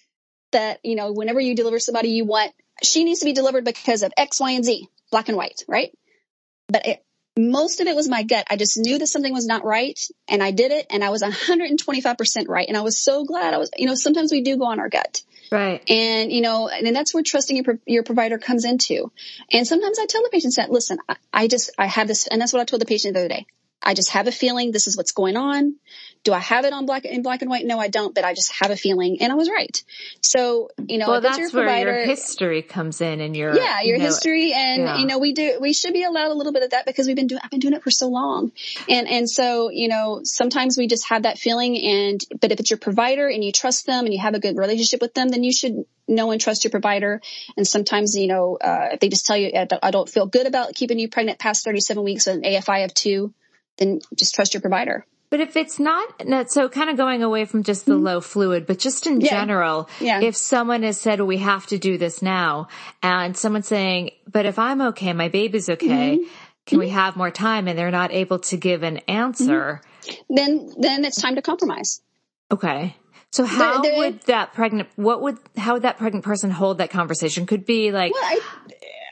that, you know, whenever you deliver somebody, you want, she needs to be delivered because of X, Y, and Z, black and white, right? But it, most of it was my gut. I just knew that something was not right, and I did it, and I was one hundred twenty-five percent right. And I was so glad. I was, you know, sometimes we do go on our gut. Right. And, you know, and that's where trusting your, your provider comes into. And sometimes I tell the patients that, listen, I, I just, I have this, and that's what I told the patient the other day. I just have a feeling this is what's going on. Do I have it on black in black and white? No, I don't, but I just have a feeling, and I was right. So, you know, well, if that's it's your provider, where your history comes in, and your yeah, your you know, history, and yeah. you know, we do we should be allowed a little bit of that because we've been doing I've been doing it for so long, and and so you know, sometimes we just have that feeling, and but if it's your provider and you trust them and you have a good relationship with them, then you should know and trust your provider. And sometimes, you know, uh, if they just tell you, I don't feel good about keeping you pregnant past thirty-seven weeks with an A F I of two, then just trust your provider. But if it's not, so kind of going away from just the mm-hmm. low fluid, but just in yeah. general, yeah. if someone has said, well, we have to do this now, and someone's saying, but if I'm okay, my baby's okay, mm-hmm. can mm-hmm. we have more time? And they're not able to give an answer. Mm-hmm. Then, then it's time to compromise. Okay. So how the, the, would that pregnant, what would, how would that pregnant person hold that conversation? Could be like, well, I,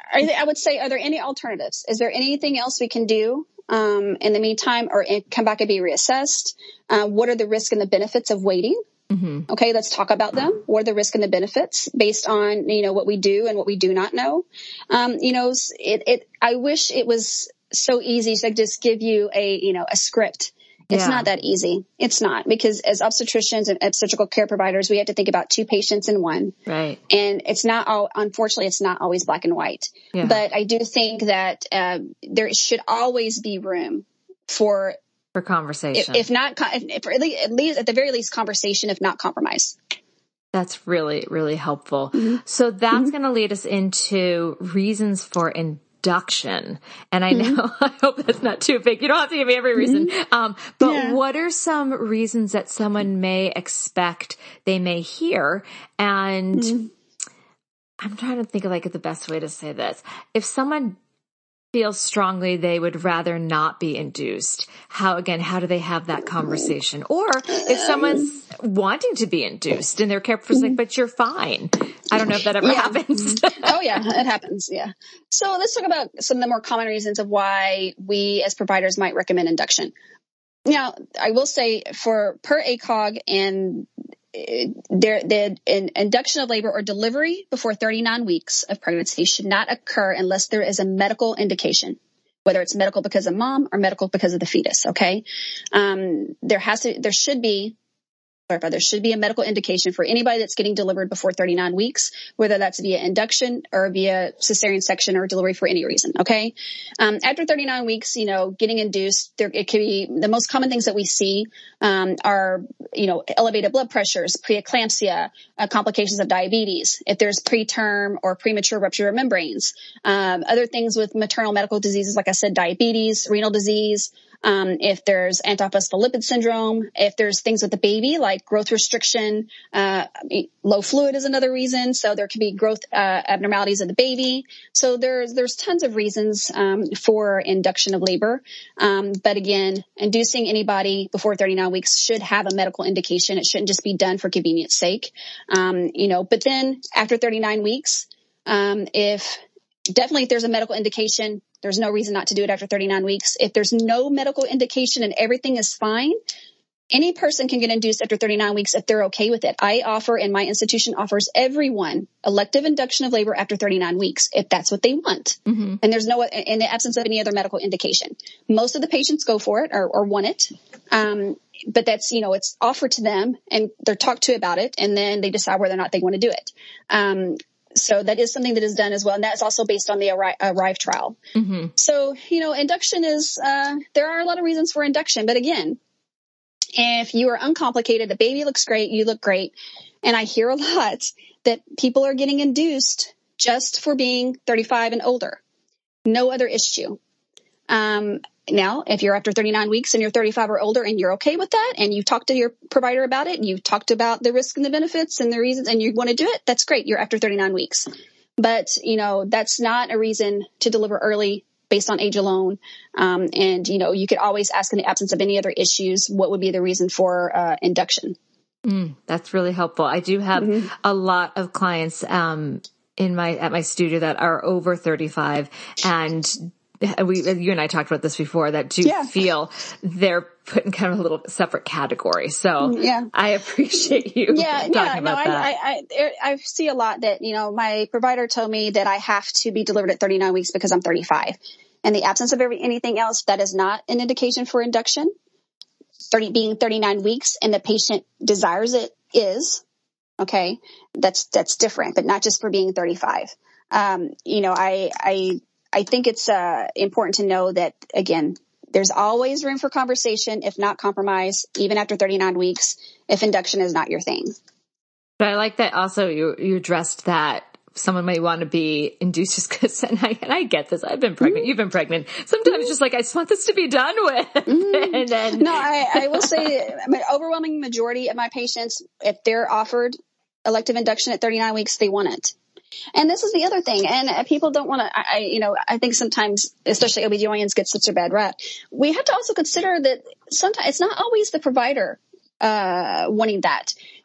I, I would say, are there any alternatives? Is there anything else we can do um, in the meantime, or come back and be reassessed? Uh, what are the risks and the benefits of waiting? Mm-hmm. Okay, let's talk about them. What are the risks and the benefits based on, you know, what we do and what we do not know? Um, you know, it, it, I wish it was so easy to just give you a, you know, a script. It's yeah. not that easy. It's not, because as obstetricians and obstetrical care providers, we have to think about two patients in one. Right. And it's not all, unfortunately, it's not always black and white. Yeah. But I do think that uh, there should always be room for For conversation. If, if not, if, if at least at the very least, conversation, if not compromise. That's really, really helpful. Mm-hmm. So that's mm-hmm. going to lead us into reasons for induction. And I know, mm-hmm. I hope that's not too big. You don't have to give me every reason. Mm-hmm. Um, but yeah. what are some reasons that someone may expect they may hear? And mm-hmm. I'm trying to think of like the best way to say this. If someone feels strongly they would rather not be induced, how, again, how do they have that conversation? Or if someone's wanting to be induced and their care provider's like, but you're fine. I don't know if that ever yeah. happens. Oh yeah, it happens. Yeah. So let's talk about some of the more common reasons of why we as providers might recommend induction. Now, I will say for per A C O G and There, the in, induction of labor or delivery before thirty-nine weeks of pregnancy should not occur unless there is a medical indication, whether it's medical because of mom or medical because of the fetus. Okay, um, there has to, there should be, clarify, there should be a medical indication for anybody that's getting delivered before thirty-nine weeks, whether that's via induction or via cesarean section or delivery for any reason. Okay. Um, after thirty-nine weeks, you know, getting induced, there, it could be the most common things that we see, um, are, you know, elevated blood pressures, preeclampsia, uh, complications of diabetes, if there's preterm or premature rupture of membranes, um, other things with maternal medical diseases, like I said, diabetes, renal disease, um, if there's antiphospholipid syndrome, if there's things with the baby, like growth restriction, uh, low fluid is another reason. So there could be growth, uh, abnormalities of the baby. So there's, there's tons of reasons, um, for induction of labor. Um, but again, inducing anybody before thirty-nine weeks should have a medical indication. It shouldn't just be done for convenience sake. Um, you know, but then after thirty-nine weeks, um, if definitely if there's a medical indication, there's no reason not to do it after thirty-nine weeks. If there's no medical indication and everything is fine, any person can get induced after thirty-nine weeks if they're okay with it. I offer, and my institution offers everyone elective induction of labor after thirty-nine weeks if that's what they want. Mm-hmm. And there's no, in the absence of any other medical indication. Most of the patients go for it or, or want it. Um, but that's, you know, it's offered to them and they're talked to about it, and then they decide whether or not they want to do it. Um, So that is something that is done as well. And that's also based on the ARRIVE, ARRIVE trial. Mm-hmm. So, you know, induction is, uh, there are a lot of reasons for induction. But again, if you are uncomplicated, the baby looks great, you look great. And I hear a lot that people are getting induced just for being thirty-five and older. No other issue. Um, now, if you're after thirty-nine weeks and you're thirty-five or older and you're okay with that, and you've talked to your provider about it, and you've talked about the risks and the benefits and the reasons, and you want to do it, that's great. You're after thirty-nine weeks. But, you know, that's not a reason to deliver early based on age alone. Um, and, you know, you could always ask, in the absence of any other issues, what would be the reason for uh, induction? Mm, that's really helpful. I do have mm-hmm. a lot of clients um, in my at my studio that are over thirty-five, and we, you and I talked about this before, that do yeah. feel they're put in kind of a little separate category. So yeah. I appreciate you yeah, talking yeah, about no, that. I, I, I see a lot that, you know, my provider told me that I have to be delivered at thirty-nine weeks because I'm thirty-five. In the absence of every, anything else, that is not an indication for induction. thirty being thirty-nine weeks and the patient desires it is, okay, that's, that's different, but not just for being thirty-five. Um, you know, I, I, I think it's uh, important to know that, again, there's always room for conversation, if not compromise, even after thirty-nine weeks, if induction is not your thing. But I like that also you, you addressed that someone may want to be induced just because, and I, and I get this, I've been pregnant, mm-hmm. you've been pregnant. Sometimes mm-hmm. just like, I just want this to be done with. Mm-hmm. And then. No, I, I will say an overwhelming majority of my patients, if they're offered elective induction at thirty-nine weeks, they want it. And this is the other thing. And people don't want to, I, you know, I think sometimes, especially O B G Y Ns get such a bad rap. We have to also consider that sometimes it's not always the provider, uh, wanting that.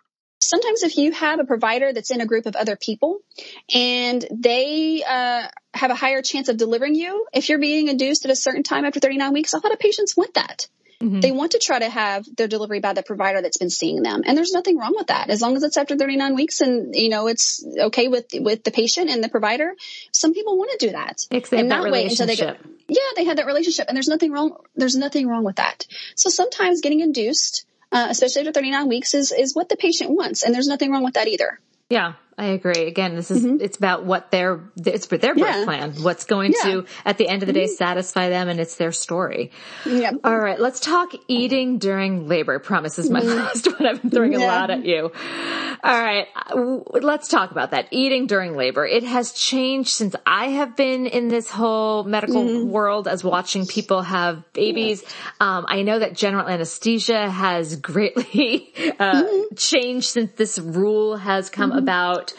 sometimes if you have a provider that's in a group of other people and they uh, have a higher chance of delivering you, if you're being induced at a certain time after thirty-nine weeks, a lot of patients want that. Mm-hmm. They want to try to have their delivery by the provider that's been seeing them. And there's nothing wrong with that. As long as it's after thirty-nine weeks and, you know, it's okay with, with the patient and the provider. Some people want to do that and not wait until they get, yeah, they have that relationship, and there's nothing wrong. There's nothing wrong with that. So sometimes getting induced, uh, especially after thirty-nine weeks is, is what the patient wants. And there's nothing wrong with that either. Yeah, I agree. Again, this is, mm-hmm. it's about what their, it's for their birth yeah. plan, what's going yeah. to, at the end of the day, mm-hmm. satisfy them, and it's their story. Yep. All right. Let's talk eating during labor. I promise this is my mm-hmm. last one. I've been throwing yeah. a lot at you. All right. Let's talk about that. Eating during labor. It has changed since I have been in this whole medical mm-hmm. world as watching people have babies. Um, I know that general anesthesia has greatly uh, mm-hmm. changed since this rule has come mm-hmm. about.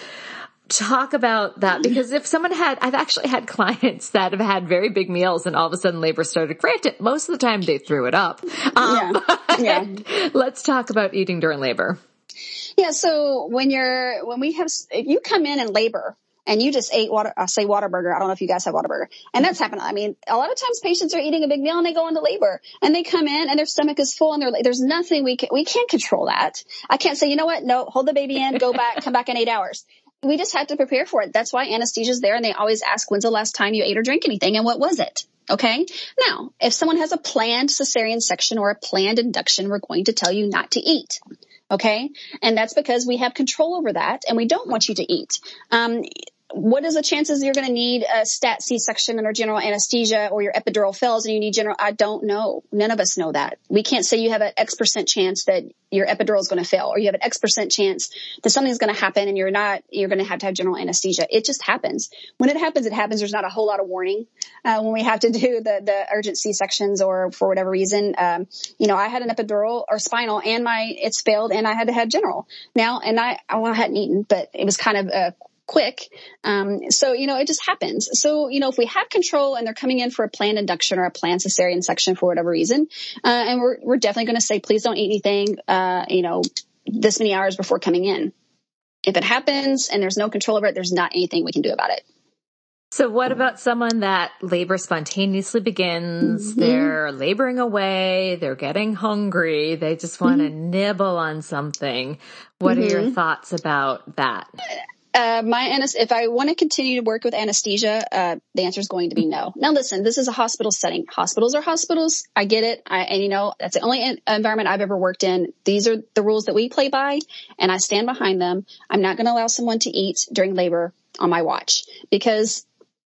Talk about that, because if someone had, I've actually had clients that have had very big meals and all of a sudden labor started. Granted, most of the time they threw it up. Um, yeah. yeah. Let's talk about eating during labor. Yeah. So when you're, when we have, if you come in and labor and you just ate water, I say Whataburger. I don't know if you guys have Whataburger, and that's happened. I mean, a lot of times patients are eating a big meal and they go into labor and they come in and their stomach is full and they're, there's nothing we can, we can't control that. I can't say, you know what? No, hold the baby in, go back, come back in eight hours. We just have to prepare for it. That's why anesthesia is there. And they always ask, when's the last time you ate or drank anything? And what was it? Okay. Now, if someone has a planned cesarean section or a planned induction, we're going to tell you not to eat. Okay. And that's because we have control over that and we don't want you to eat. Um, what is the chances you're going to need a stat C-section under general anesthesia, or your epidural fails and you need general? I don't know. None of us know that. We can't say you have an X percent chance that your epidural is going to fail, or you have an X percent chance that something's going to happen and you're not, you're going to have to have general anesthesia. It just happens. When it happens, it happens. There's not a whole lot of warning. Uh, when we have to do the, the urgent C-sections or for whatever reason, um, you know, I had an epidural or spinal and my, it's failed and I had to have general now. And I, well, I hadn't eaten, but it was kind of a quick. Um, so, you know, it just happens. So, you know, if we have control and they're coming in for a planned induction or a planned cesarean section for whatever reason, uh, and we're, we're definitely going to say, please don't eat anything, uh, you know, this many hours before coming in. If it happens and there's no control over it, there's not anything we can do about it. So what about someone that labor spontaneously begins, mm-hmm. they're laboring away, they're getting hungry, they just want to mm-hmm. nibble on something. What mm-hmm. are your thoughts about that? Uh, my anes- if I want to continue to work with anesthesia, uh, the answer is going to be no. Now, listen, this is a hospital setting. Hospitals are hospitals. I get it. I, and you know, that's the only in- environment I've ever worked in. These are the rules that we play by, and I stand behind them. I'm not going to allow someone to eat during labor on my watch because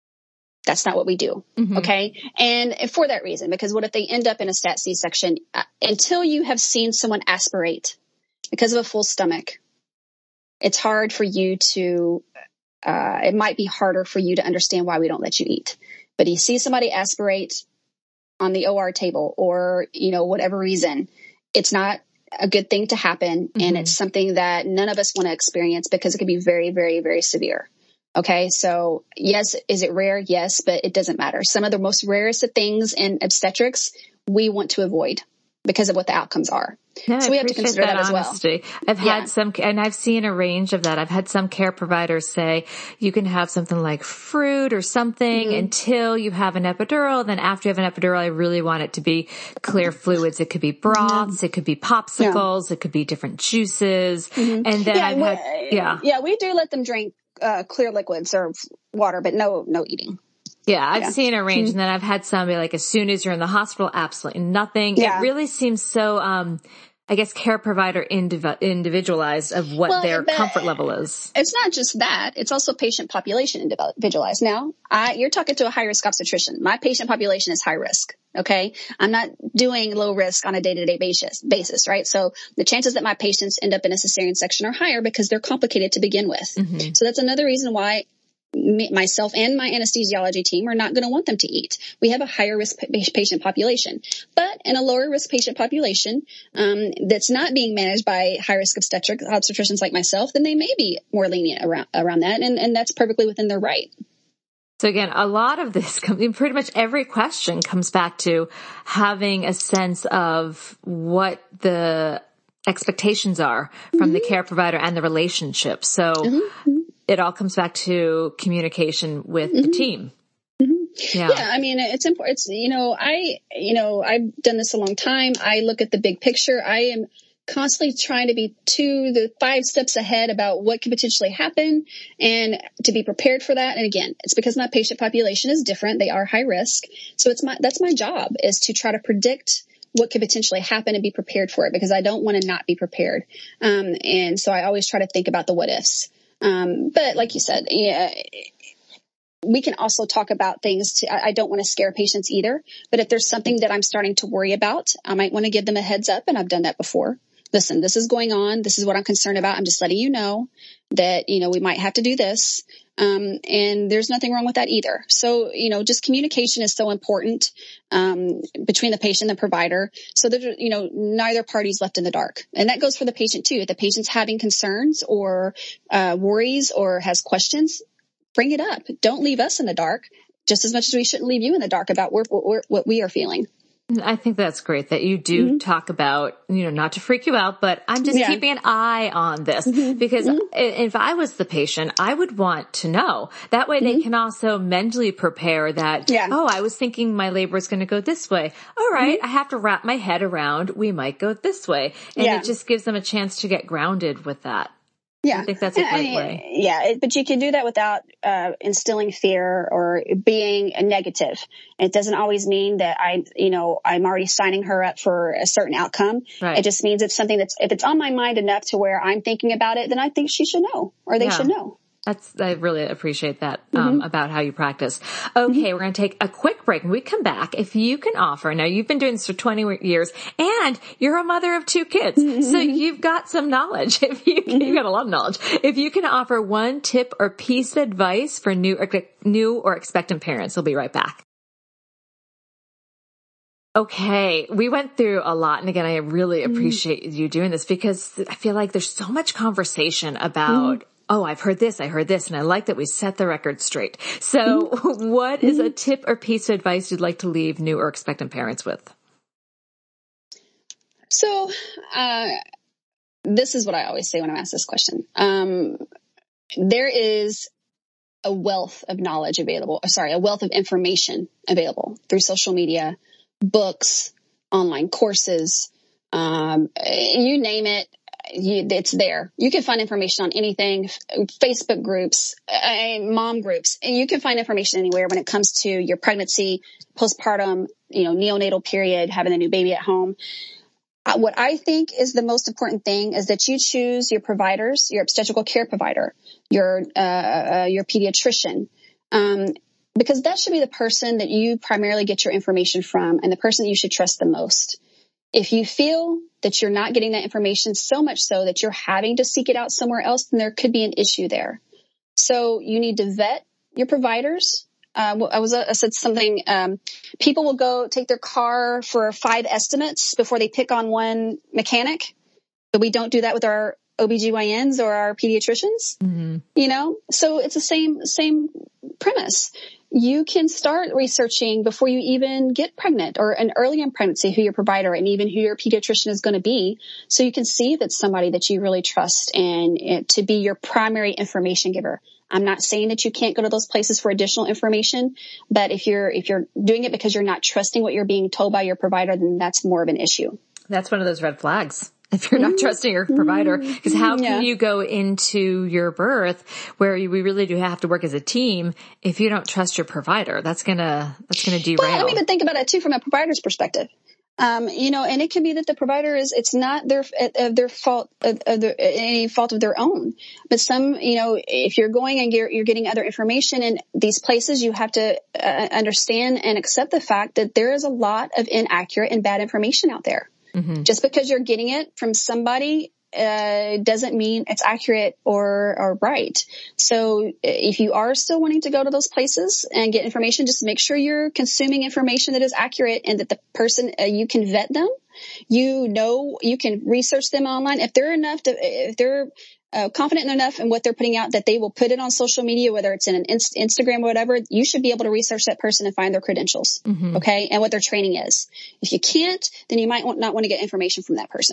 that's not what we do. Mm-hmm. Okay. And for that reason, because what if they end up in a stat C-section? Uh, until you have seen someone aspirate because of a full stomach, it's hard for you to, uh, it might be harder for you to understand why we don't let you eat. But you see somebody aspirate on the O R table or, you know, whatever reason, it's not a good thing to happen. Mm-hmm. And it's something that none of us want to experience because it can be very, very, very severe. Okay. So yes, is it rare? Yes, but it doesn't matter. Some of the most rarest of things in obstetrics, we want to avoid because of what the outcomes are. Yeah, so we have to consider that, that as honesty. well. I've yeah. had some, and I've seen a range of that. I've had some care providers say you can have something like fruit or something mm-hmm. until you have an epidural. Then after you have an epidural, I really want it to be clear fluids. It could be broths. Mm-hmm. It could be popsicles. Yeah. It could be different juices. Mm-hmm. And then yeah, I've had, yeah. Yeah, we do let them drink uh, clear liquids or water, but no, no eating. Yeah, I've yeah. seen a range, and then I've had somebody like as soon as you're in the hospital, absolutely nothing. Yeah. It really seems so, um, I guess, care provider indiv- individualized of what well, their comfort level is. It's not just that; it's also patient population individualized. Now, I, you're talking to a high risk obstetrician. My patient population is high risk. Okay, I'm not doing low risk on a day to day basis. Basis, right? So the chances that my patients end up in a cesarean section are higher because they're complicated to begin with. Mm-hmm. So that's another reason why Me, myself and my anesthesiology team are not going to want them to eat. We have a higher risk pa- patient population, but in a lower risk patient population um, that's not being managed by high risk obstetric obstetricians like myself, then they may be more lenient around around that, and, and that's perfectly within their right. So again, a lot of this, pretty much every question comes back to having a sense of what the expectations are from mm-hmm. the care provider and the relationship. So mm-hmm. it all comes back to communication with mm-hmm. the team. Yeah. yeah, I mean, it's important. It's, you know, I, you know, I've done this a long time. I look at the big picture. I am constantly trying to be two, the five steps ahead about what could potentially happen and to be prepared for that. And again, it's because my patient population is different. They are high risk. So it's my, that's my job, is to try to predict what could potentially happen and be prepared for it, because I don't want to not be prepared. Um, and so I always try to think about the what ifs. Um, but like you said, yeah, we can also talk about things. To, I, I don't want to scare patients either, but if there's something that I'm starting to worry about, I might want to give them a heads up. And I've done that before. Listen, this is going on. This is what I'm concerned about. I'm just letting you know that, you know, we might have to do this. Um, and there's nothing wrong with that either. So, you know, just communication is so important, um, between the patient and the provider, so that, you know, neither party's left in the dark. And that goes for the patient too. If the patient's having concerns or, uh, worries or has questions, bring it up. Don't leave us in the dark, just as much as we shouldn't leave you in the dark about what, what, what we are feeling. I think that's great that you do mm-hmm. talk about, you know, not to freak you out, but I'm just yeah. keeping an eye on this mm-hmm. because mm-hmm. if I was the patient, I would want to know. That way they mm-hmm. can also mentally prepare that, yeah. oh, I was thinking my labor is going to go this way. All right. Mm-hmm. I have to wrap my head around, we might go this way. And yeah. it just gives them a chance to get grounded with that. Yeah. I think that's a great I mean, way. Yeah. It, but you can do that without uh, instilling fear or being a negative. It doesn't always mean that I, you know, I'm already signing her up for a certain outcome. Right. It just means it's something that's, if it's on my mind enough to where I'm thinking about it, then I think she should know, or they yeah. should know. That's, I really appreciate that, um, mm-hmm. about how you practice. Okay. Mm-hmm. We're going to take a quick break. When we come back, if you can offer, now you've been doing this for twenty years and you're a mother of two kids. Mm-hmm. So you've got some knowledge. If you can, mm-hmm. you've got a lot of knowledge. If you can offer one tip or piece of advice for new or, new or expectant parents, we'll be right back. Okay. We went through a lot. And again, I really appreciate mm-hmm. you doing this, because I feel like there's so much conversation about, mm-hmm. oh, I've heard this, I heard this, and I like that we set the record straight. So mm-hmm. what is a tip or piece of advice you'd like to leave new or expectant parents with? So, uh, this is what I always say when I'm asked this question. Um, there is a wealth of knowledge available, or sorry, a wealth of information available through social media, books, online courses, um, you name it. You, it's there. You can find information on anything, Facebook groups, uh, mom groups, and you can find information anywhere when it comes to your pregnancy, postpartum, you know, neonatal period, having a new baby at home. Uh, what I think is the most important thing is that you choose your providers, your obstetrical care provider, your, uh, uh your pediatrician, um, because that should be the person that you primarily get your information from and the person that you should trust the most. If you feel that you're not getting that information, so much so that you're having to seek it out somewhere else, then there could be an issue there. So you need to vet your providers. Uh, I was, I said something, um, people will go take their car for five estimates before they pick on one mechanic, but we don't do that with our O B G Y Ns or our pediatricians, mm-hmm. you know? So it's the same, same premise. You can start researching before you even get pregnant, or an early in pregnancy, who your provider and even who your pediatrician is going to be. So you can see if it's somebody that you really trust and uh, to be your primary information giver. I'm not saying that you can't go to those places for additional information, but if you're, if you're doing it because you're not trusting what you're being told by your provider, then that's more of an issue. That's one of those red flags. If you're not mm-hmm. trusting your provider, because how can yeah. you go into your birth where you, we really do have to work as a team if you don't trust your provider? That's gonna, that's gonna derail. Well, I mean, but think about it too from a provider's perspective. Um, you know, and it can be that the provider is, it's not their, uh, their fault, uh, uh, their, any fault of their own. But some, you know, if you're going and you're, you're getting other information in these places, you have to uh, understand and accept the fact that there is a lot of inaccurate and bad information out there. Mm-hmm. Just because you're getting it from somebody uh doesn't mean it's accurate or or right. So if you are still wanting to go to those places and get information, just make sure you're consuming information that is accurate and that the person, uh, you can vet them. You know, you can research them online. If they're enough to, if they're uh, confident enough in what they're putting out that they will put it on social media, whether it's in an inst- Instagram or whatever, you should be able to research that person and find their credentials. Mm-hmm. Okay. And what their training is. If you can't, then you might want, not want to get information from that person.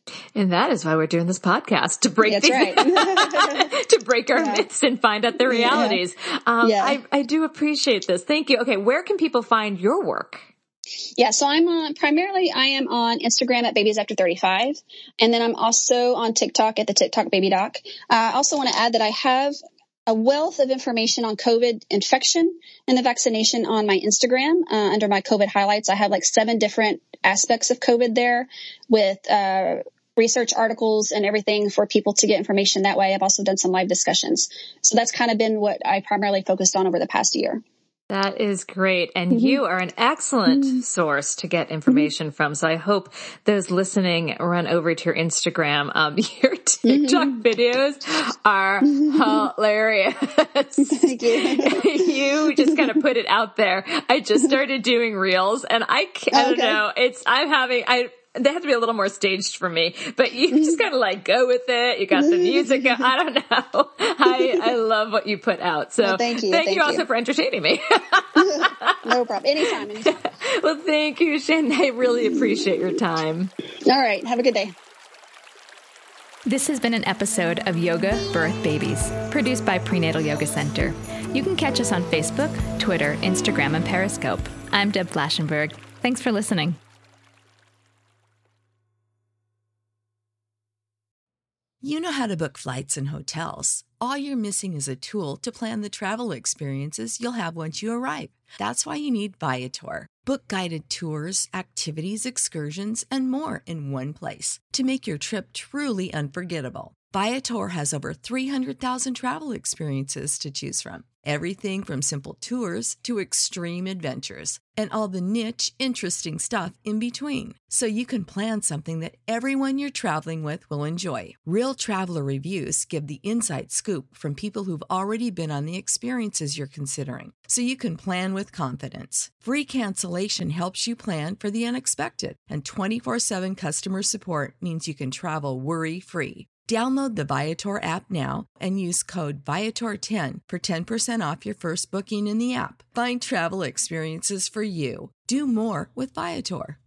And that is why we're doing this podcast, to break That's the, right. to break our Yeah. myths and find out the realities. Yeah. Um, Yeah. I, I do appreciate this. Thank you. Okay. Where can people find your work? Yeah, so I'm on, primarily I am on Instagram at Babies After thirty-five. And then I'm also on TikTok at the TikTok Baby Doc. Uh, I also want to add that I have a wealth of information on COVID infection and the vaccination on my Instagram. Uh, under my COVID highlights, I have like seven different aspects of COVID there with, uh, research articles and everything for people to get information that way. I've also done some live discussions. So that's kind of been what I primarily focused on over the past year. That is great. And Mm-hmm. you are an excellent Mm-hmm. source to get information from. So I hope those listening run over to your Instagram. Um, your TikTok Mm-hmm. videos are hilarious. Thank you. You just kind of put it out there. I just started doing reels and I, can't, I don't Okay. know. It's, I'm having, I, they have to be a little more staged for me, but you just kind of like go with it. You got the music. I don't know. I, I love what you put out. So Well, thank you. Thank, Thank you also you. for entertaining me. No problem. Anytime, anytime. Well, thank you, Shannon. I really appreciate your time. All right. Have a good day. This has been an episode of Yoga Birth Babies, produced by Prenatal Yoga Center. You can catch us on Facebook, Twitter, Instagram, and Periscope. I'm Deb Flaschenberg. Thanks for listening. You know how to book flights and hotels. All you're missing is a tool to plan the travel experiences you'll have once you arrive. That's why you need Viator. Book guided tours, activities, excursions, and more in one place to make your trip truly unforgettable. Viator has over three hundred thousand travel experiences to choose from. Everything from simple tours to extreme adventures and all the niche, interesting stuff in between. So you can plan something that everyone you're traveling with will enjoy. Real traveler reviews give the inside scoop from people who've already been on the experiences you're considering. So you can plan with confidence. Free cancellation helps you plan for the unexpected. And twenty-four seven customer support means you can travel worry-free. Download the Viator app now and use code Viator ten for ten percent off your first booking in the app. Find travel experiences for you. Do more with Viator.